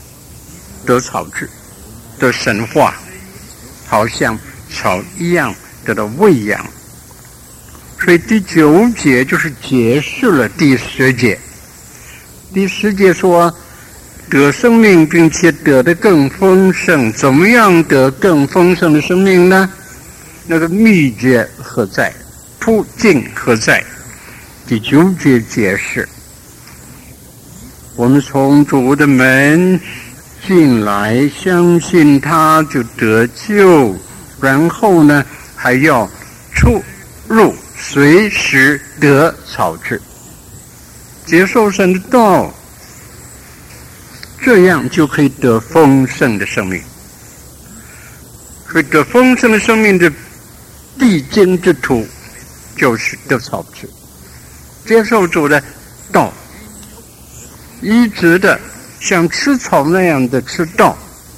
S1: 得神化，好像草一样得到喂养。所以第9节就是解释了第10节。第10节说得生命，并且得的更丰盛。怎么样得更丰盛的生命呢？那个秘诀何在？途径何在？第9节解释，我们从主的门进来，相信他就得救，然后呢还要出入，随时得草治，接受神的道，这样就可以得丰盛的生命。所以得丰盛的生命的必经之途就是得草治，接受主的道，一直的像吃草那样的吃道。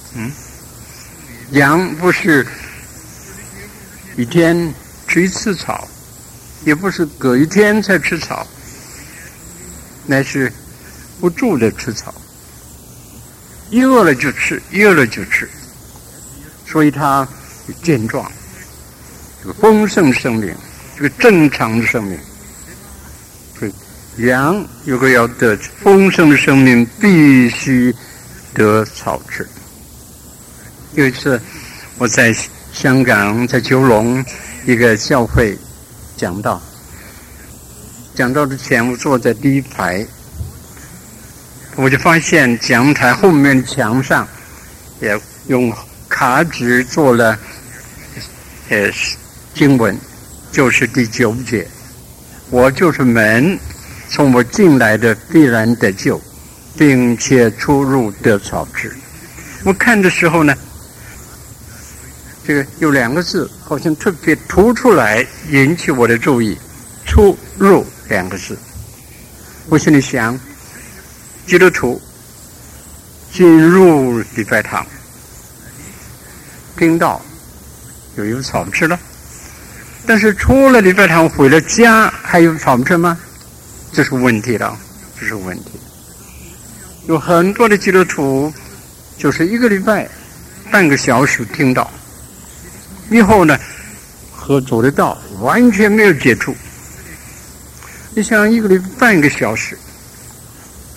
S1: 羊不是一天吃一次草，也不是隔一天才吃草，乃是不住的吃草，一饿了就吃，一饿了就吃，所以它有健壮，这个丰盛的生命，这个正常的生命。所以羊如果要得丰盛的生命，必须得草吃。有一次我在香港，在九龙一个教会讲道之前，我坐在第一排，我就发现讲台后面的墙上也用卡纸做了经文，就是第9节，我就是门，从我进来的必然得救，并且出入得草治。我看的时候呢，这个有2个字好像特别突出来，引起我的注意，出入2个字。我心里想，基督徒进入礼拜堂听到有草吃了，但是出了礼拜堂回了家还有草吃吗？这是问题了，这是问题。有很多的基督徒就是1个礼拜半个小时听到，以后呢和主的道完全没有接触。你想1个礼拜半个小时，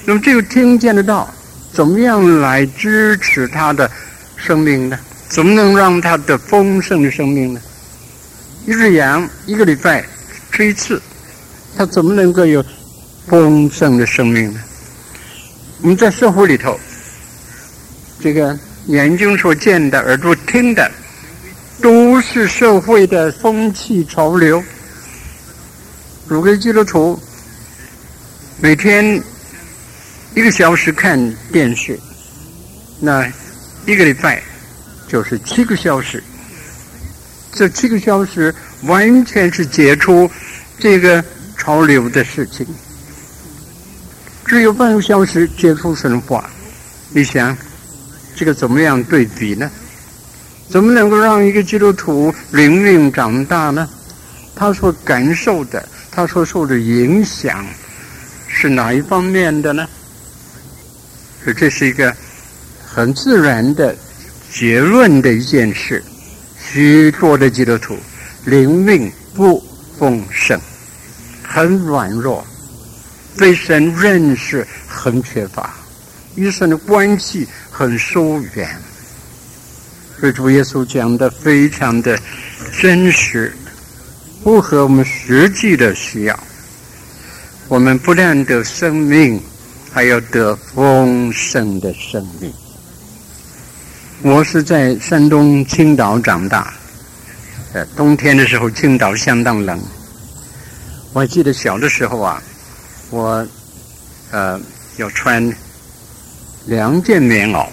S1: 那么这个听见的道，怎么样来支持他的生命呢？怎么能让他得丰盛的生命呢？一只羊1个礼拜吃1次，他怎么能够有丰盛的生命呢？我们在社会里头，这个眼睛所见的，耳朵听的，都是社会的风气潮流。如果基督徒每天1个小时看电视，那1个礼拜就是7个小时。这7个小时完全是接触这个潮流的事情，只有半个小时接触神话。你想这个怎么样对比呢？怎么能够让一个基督徒灵命长大呢？他所感受的，他所受的影响是哪一方面的呢？所以这是一个很自然的结论的一件事。许多的基督徒灵命不丰盛，很软弱，对神认识很缺乏，与神的关系很疏远。所以主耶稣讲的非常的真实，符合我们实际的需要。我们不但得生命，还要得丰盛的生命。我是在山东青岛长大，冬天的时候青岛相当冷。我还记得小的时候啊，我要穿2件棉袄，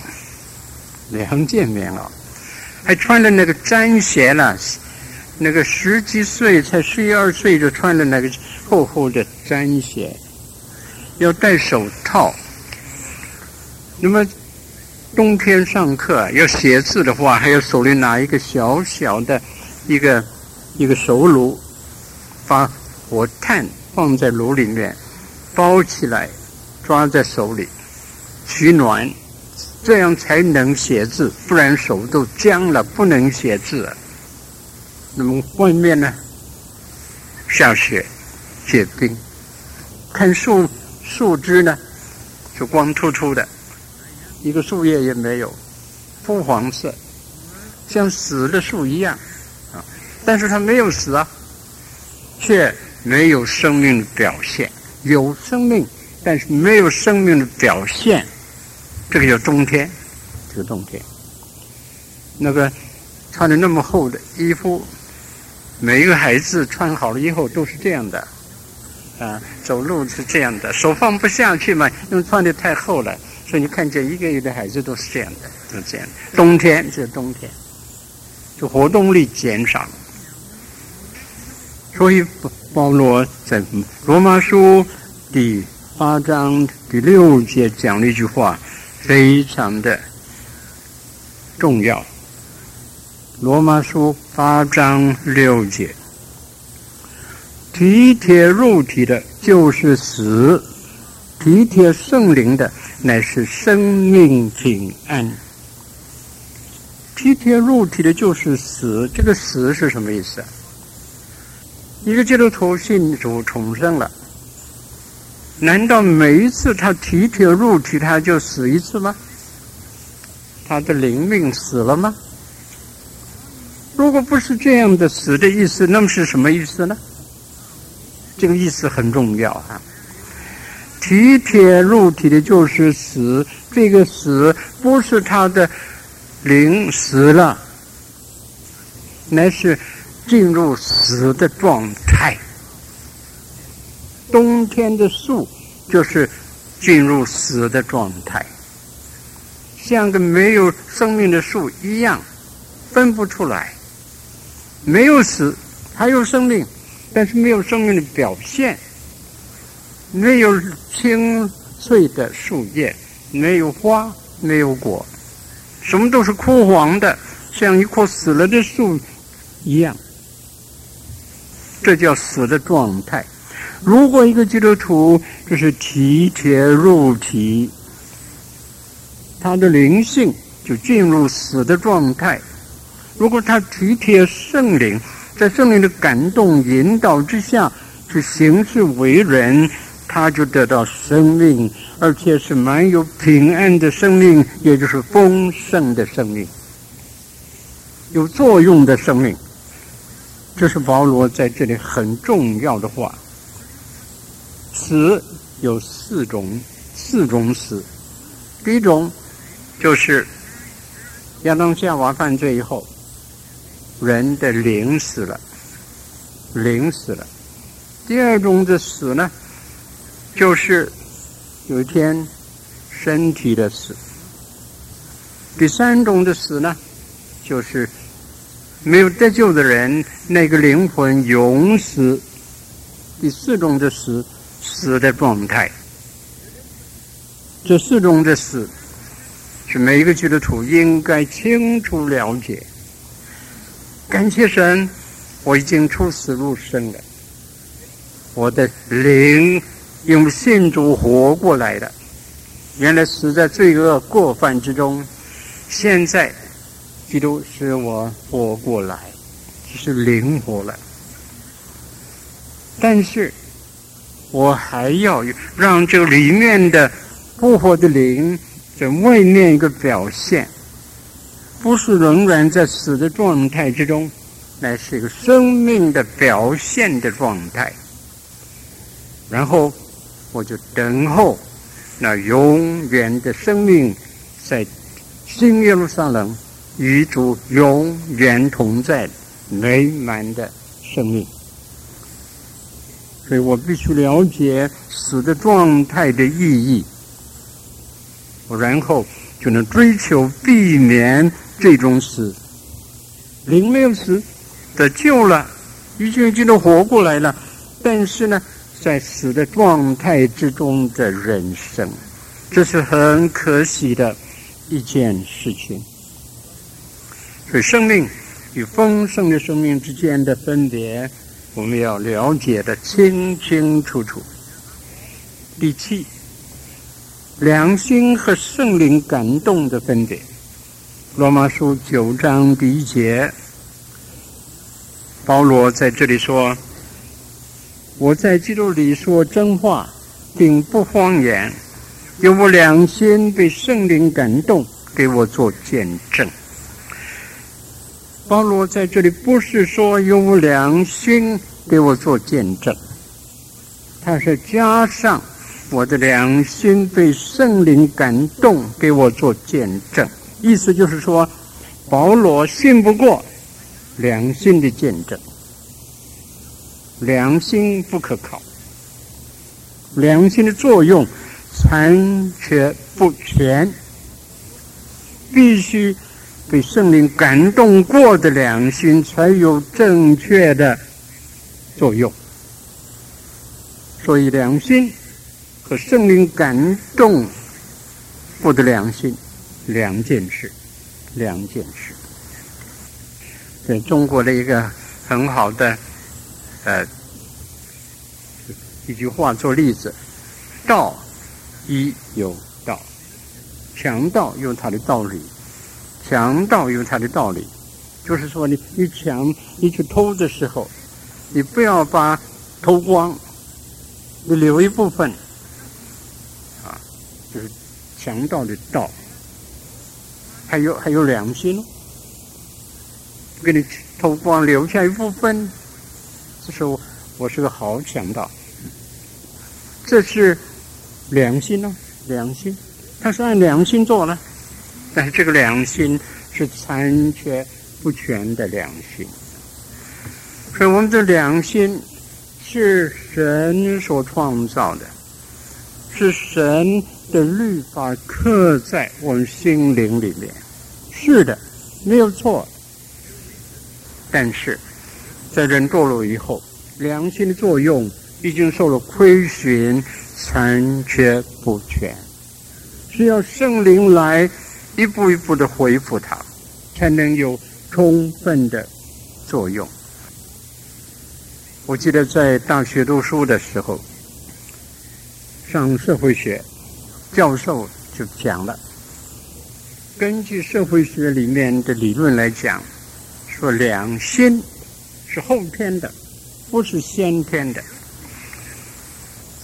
S1: 还穿了那个毡鞋了。那个10几岁才11、12岁就穿了那个厚厚的毡鞋，要戴手套。那么冬天上课要写字的话，还要手里拿一个小小的一个手炉，把火炭放在炉里面，包起来，抓在手里取暖，这样才能写字，不然手都僵了，不能写字了。那么外面呢，下雪结冰，看树枝呢就光秃秃的，一个树叶也没有，枯黄色，像死的树一样啊。但是它没有死啊，却没有生命的表现，有生命但是没有生命的表现。这个叫冬天，那个穿着那么厚的衣服，每一个孩子穿好了以后都是这样的啊，走路是这样的，手放不下去嘛，因为穿的太厚了，所以你看见一个的孩子都是这样的，都这样。冬天，就活动力减少。所以保罗在罗马书第8章第6节讲了一句话，非常的重要。罗马书8章6节，体贴肉体的就是死，体贴圣灵的乃是生命平安。体贴肉体的就是死，这个死是什么意思？一个基督徒信主重生了，难道每一次他体贴肉体他就死一次吗？他的灵命死了吗？如果不是这样的死的意思，那么是什么意思呢？这个意思很重要啊。体贴肉体的就是死，这个死不是他的灵死了，乃是进入死的状态。冬天的树就是进入死的状态，像个没有生命的树一样，分不出来。没有死，还有生命，但是没有生命的表现，没有青翠的树叶，没有花，没有果，什么都是枯黄的，像一棵死了的树一样。这叫死的状态。如果一个基督徒就是体贴肉体，他的灵性就进入死的状态。如果他体贴圣灵，在圣灵的感动引导之下去行事为人， 他就得到生命，而且是蛮有平安的生命，也就是丰盛的生命，有作用的生命。这是保罗在这里很重要的话。死有四种死。第一种就是亚当夏娃犯罪以后，人的灵死了。第二种的死呢，就是有一天身体的死。第三种的死呢，就是没有得救的人，那个灵魂永死。第四种的死，死的状态。这四种的死是每一个基督徒应该清楚了解。感谢神，我已经出死入生了，我的灵因为信主活过来了。原来死在罪恶过犯之中，现在基督使我活过来，就是灵活了。但是我还要让这个里面的复活的灵在外面一个表现，不是仍然在死的状态之中，乃是一个生命的表现的状态。然后我就等候那永远的生命，在新耶路撒冷与主永远同在美满的生命。所以我必须了解死的状态的意义，然后就能追求避免这种死。灵没有死，得救了，已经基督活过来了，但是呢，在死的状态之中的人生，这是很可惜的一件事情。所以生命与丰盛的生命之间的分别，我们要了解的清清楚楚。第七，良心和圣灵感动的分别。罗马书9章第1节，保罗在这里说，我在基督里说真话，并不谎言，有我良心被圣灵感动，给我做见证。保罗在这里不是说有我良心给我做见证，他是加上我的良心被圣灵感动，给我做见证。意思就是说，保罗信不过良心的见证，良心不可靠，良心的作用残缺不全，必须被圣灵感动过的良心才有正确的作用。所以良心和圣灵感动过的良心两件事。在中国的一个很好的一句话做例子，道一有道，强盗有他的道理，强盗有他的道理，就是说你去偷的时候，你不要把偷光，你留一部分啊，就是强盗的道。还有良心，给你偷光留下一部分，这是我是个好强盗，这是良心哦，良心，他是按良心做了，但是这个良心是残缺不全的良心。所以我们的良心是神所创造的，是神的律法刻在我们心灵里面，是的，没有错。但是在人堕落以后，良心的作用已经受了亏损，残缺不全，只要圣灵来一步一步的恢复它，才能有充分的作用。我记得在大学读书的时候，上社会学，教授就讲了，根据社会学里面的理论来讲，说良心是后天的，不是先天的。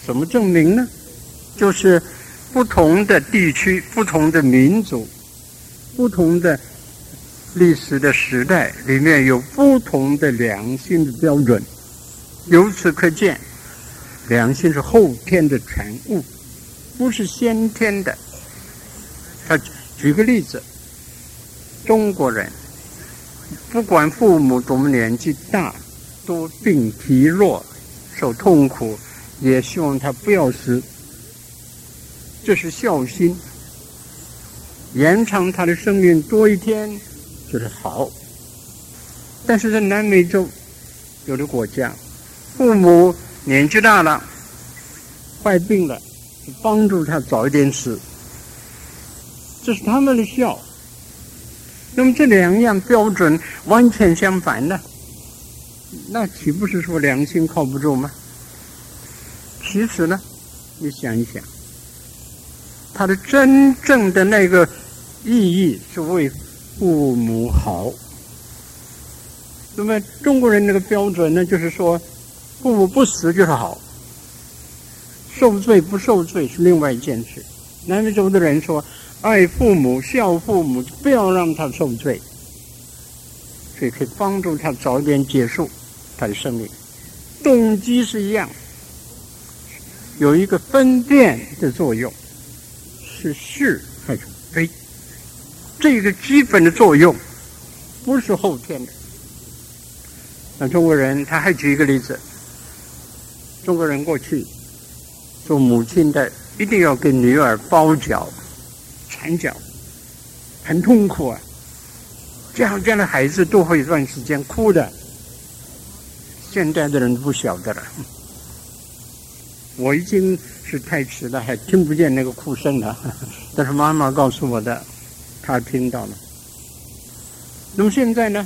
S1: 怎么证明呢？就是不同的地区、不同的民族、不同的历史的时代里面有不同的良心的标准。由此可见，良心是后天的产物，不是先天的。他举个例子，中国人不管父母多么年纪大，多病体弱，受痛苦，也希望他不要死，这是孝心。延长他的生命多一天就是好。但是在南美洲有的国家，父母年纪大了，坏病了，帮助他早一点死，这是他们的孝。那么这两样标准完全相反呢，那岂不是说良心靠不住吗？其实呢，你想一想，他的真正的那个意义是为父母好。那么中国人那个标准呢，就是说父母不死就是好，受罪不受罪是另外一件事。南美洲的人说爱父母孝父母，不要让他受罪，所以可以帮助他早一点结束他的生命。动机是一样，有一个分辨的作用，是是还是非，这个基本的作用不是后天的。那中国人他还举一个例子，中国人过去做母亲的一定要给女儿包脚缠脚，很痛苦啊，这样的孩子都会一段时间哭的。现在的人不晓得了，我已经是太迟了，还听不见那个哭声了，但是妈妈告诉我的，她听到了。那么现在呢，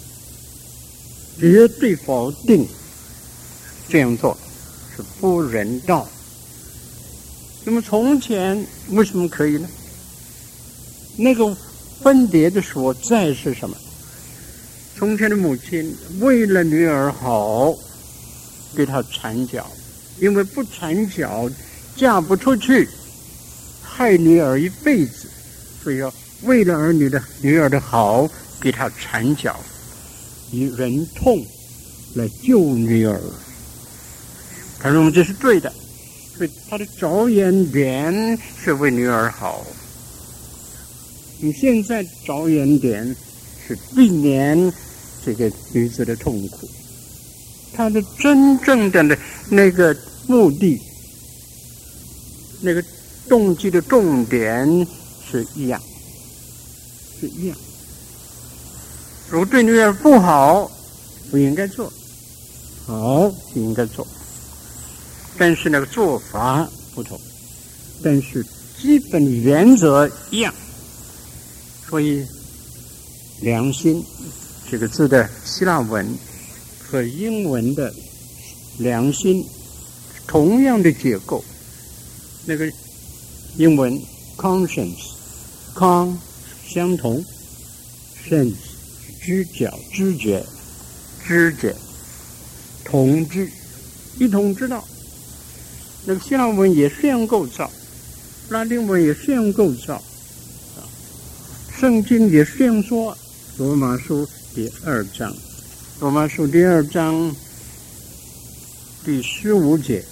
S1: 绝对否定这样做是不人道。那么从前为什么可以呢？那个分别的所在是什么？从前的母亲为了女儿好，给她缠脚，因为不缠脚嫁不出去，害女儿一辈子，所以要为了女儿的好，给她缠脚，以忍痛来救女儿。他认为这是对的，所以他的着眼点是为女儿好。你现在着眼点是避免这个女子的痛苦，他的真正的那个目的，那个动机的重点是一样，是一样。如果对女儿不好，不应该做；好，就应该做。但是那个做法不同，但是基本原则一样。所以良心这个字的希腊文和英文的良心同样的结构。那个英文 conscience 相同， sense 知觉，同知，一同知道。那个希腊文也是这样构造，拉丁文也是这样构造，圣经也是这样说。罗马书第2章第15节，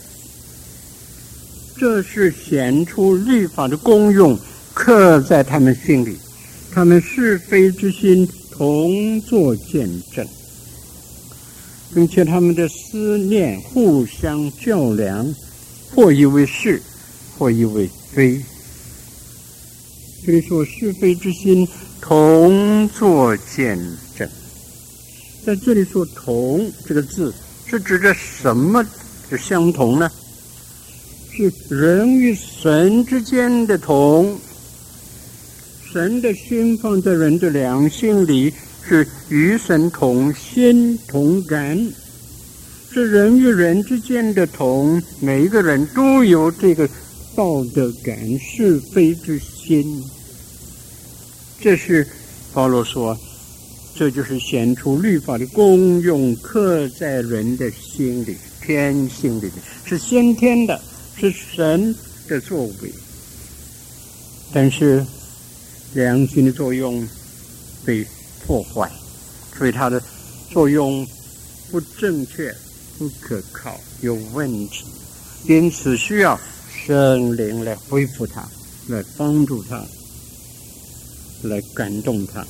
S1: 这是显出律法的功用，刻在他们心里，他们是非之心同作见证，并且他们的思念互相较量，或以为是，或以为非。这里说是非之心同作见证，在这里说同这个字是指着什么是相同呢？是人与神之间的同。神的心放在人的良心里，是与神同心同感，是人与人之间的同。每一个人都有这个道德感，是非之心。这是保罗说，这就是显出律法的功用，刻在人的心里，天性里面，是先天的， 是神的作为。但是良心的作用被破坏，所以它的作用不正确、不可靠、有问题，因此需要圣灵来恢复它，来帮助它，来感动它。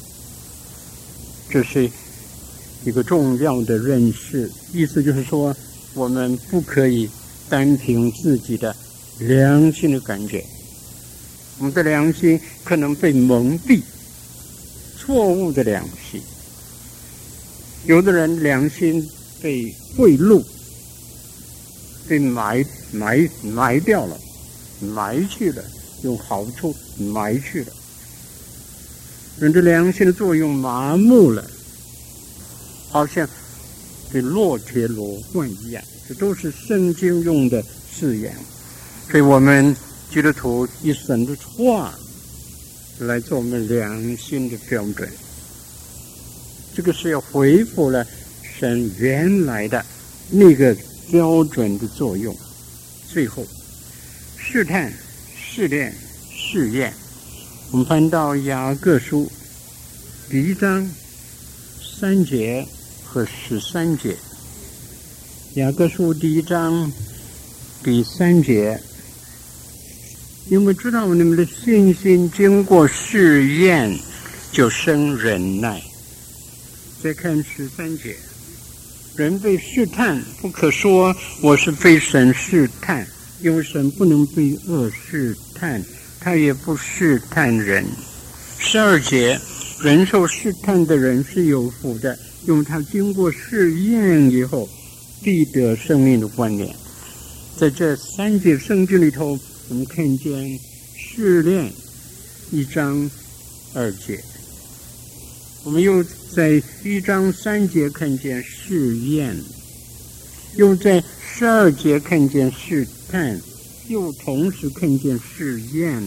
S1: 这是一个重要的认识，意思就是说，我们不可以单凭自己的良心的感觉，我们的良心可能被蒙蔽，错误的良心。有的人良心被贿赂，被埋掉了，埋去了，用好处埋去了。人的良心的作用麻木了，好像被落铁罗冠一样，这都是圣经用的字眼。所以我们基督徒以神的话来做我们良心的标准，这个是要恢复了神原来的那个标准的作用。最后试探、试炼、试验，我们翻到雅各书第1章3节和13节。雅各书第1章第3节，因为知道你们的信心经过试验，就生忍耐。再看13节，人被试探，不可说我是被神试探，因为神不能被恶试探，他也不试探人。12节，人受试探的人是有福的，因为他经过试验以后必得生命的冠冕。在这3节圣经里头，我们看见试炼1章2节，我们又在1章3节看见试验，又在12节看见试探，又同时看见试验。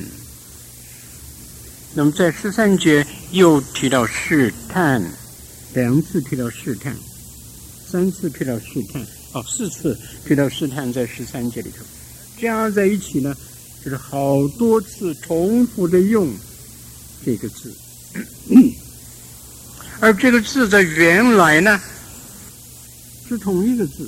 S1: 那么在13节又提到试探，2次提到试探，3次提到试探，4次提到试探，在13节里头加在一起呢，就是好多次重复的用这个字。而这个字在原来呢是同一个字，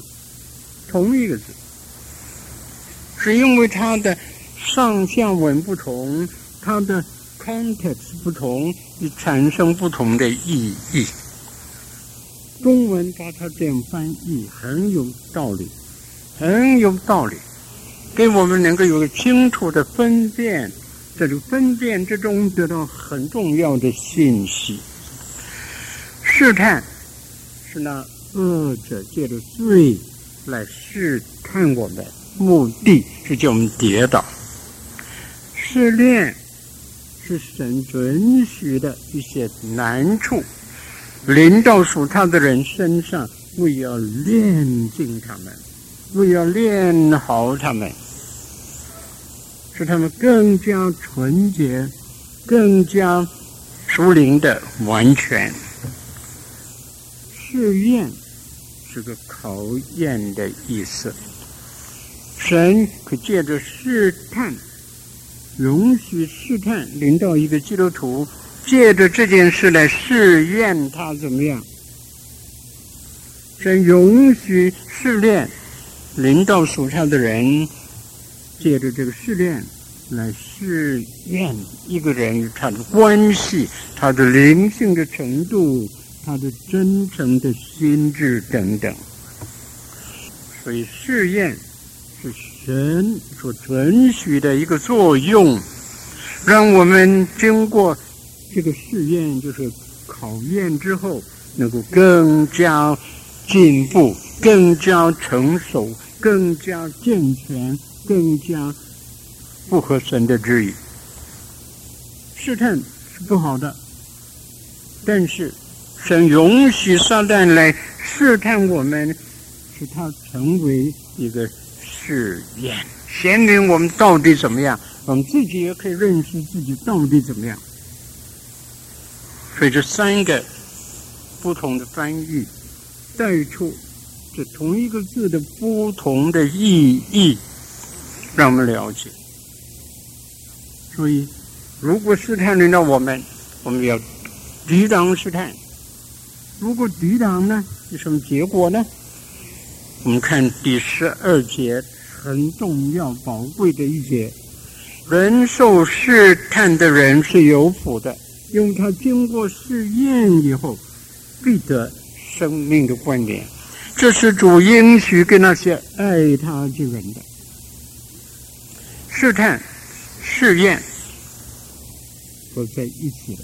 S1: 是因为它的上下文不同，它的 context 不同，产生不同的意义。中文把它这样翻译很有道理，给我们能够有个清楚的分辨，这个分辨之中得到很重要的信息。试探是那恶者借着罪来试探我们，目的是叫我们跌倒。试炼是神准许的一些难处临到属他的人身上，为要炼净他们，为要练好他们，使他们更加纯洁，更加属灵的完全。试验是个考验的意思，神可借着试探，容许试探临到一个基督徒，借着这件事来试验他怎么样。神容许试炼临到属他的人，借着这个试炼来试验一个人与他的关系，他的灵性的程度，他的真诚的心智等等。所以试验是神所准许的一个作用，让我们经过这个试验，就是考验之后，能够更加进步，更加成熟，更加健全，更加符合神的旨意。试探是不好的，但是神容许撒旦来试探我们，使它成为一个试验，显明我们到底怎么样，我们自己也可以认识自己到底怎么样。所以这3个不同的翻译带出这同一个字的不同的意义。 让我们了解。所以，如果试探临到我们要抵挡试探。如果抵挡呢，有什么结果呢？我们看第12节，很重要宝贵的一节。人受试探的人是有福的，因为他经过试验以后，必得生命的冠冕。这是主应许给那些爱他之人的。试探、试验都在一起的。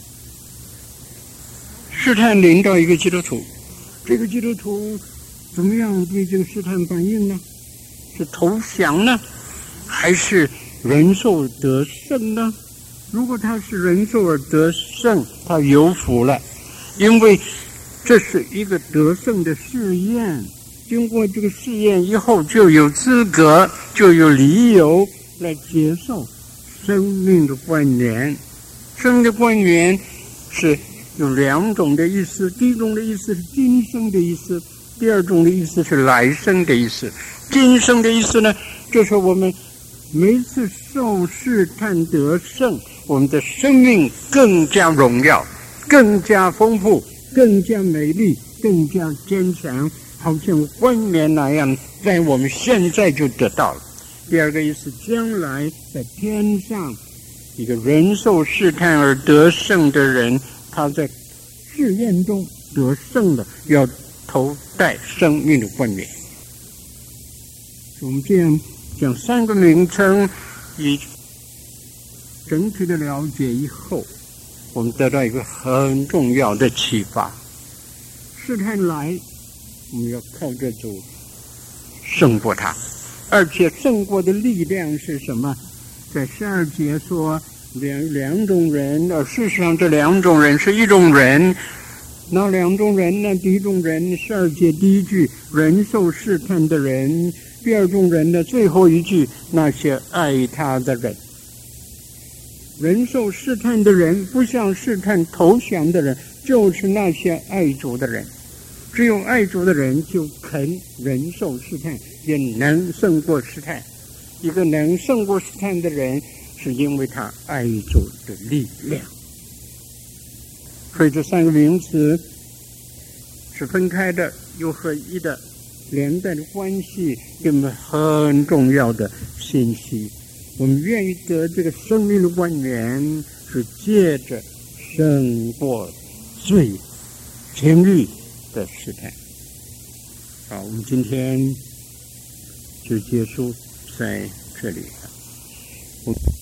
S1: 试探临到一个基督徒，这个基督徒怎么样对这个试探反应呢？是投降呢，还是忍受得胜呢？如果他是忍受而得胜，他有福了，因为这是一个得胜的试验。经过这个试验以后，就有资格，就有理由来接受生命的冠冕。生命的冠冕是有2种的意思，第一种的意思是今生的意思，第二种的意思是来生的意思。今生的意思呢，就是我们每次受试探得胜，我们的生命更加荣耀，更加丰富，更加美丽，更加坚强，好像冠冕那样，在我们现在就得到了。第二个意思，将来在天上，一个人受试探而得胜的人，他在试验中得胜了，要头戴生命的冠冕。我们这样讲3个名称，以整体的了解以后，我们得到一个很重要的启发。试探来，我们要靠着主胜过它，而且胜过的力量是什么？在12节说两种人，事实上这2种人是一种人。那2种人呢？第一种人，12节第一句，人受试探的人；第二种人呢，最后一句，那些爱他的人。人受试探的人，不像试探投降的人，就是那些爱主的人。只有爱主的人就肯忍受试探，也能胜过试探。一个能胜过试探的人，是因为他爱主的力量。所以这3个名词是分开的，又合一的，连带的关系，给我们很重要的信息。我们愿意得这个生命的冠冕，是借着胜过最情欲的试探。好，我们今天就结束在这里了。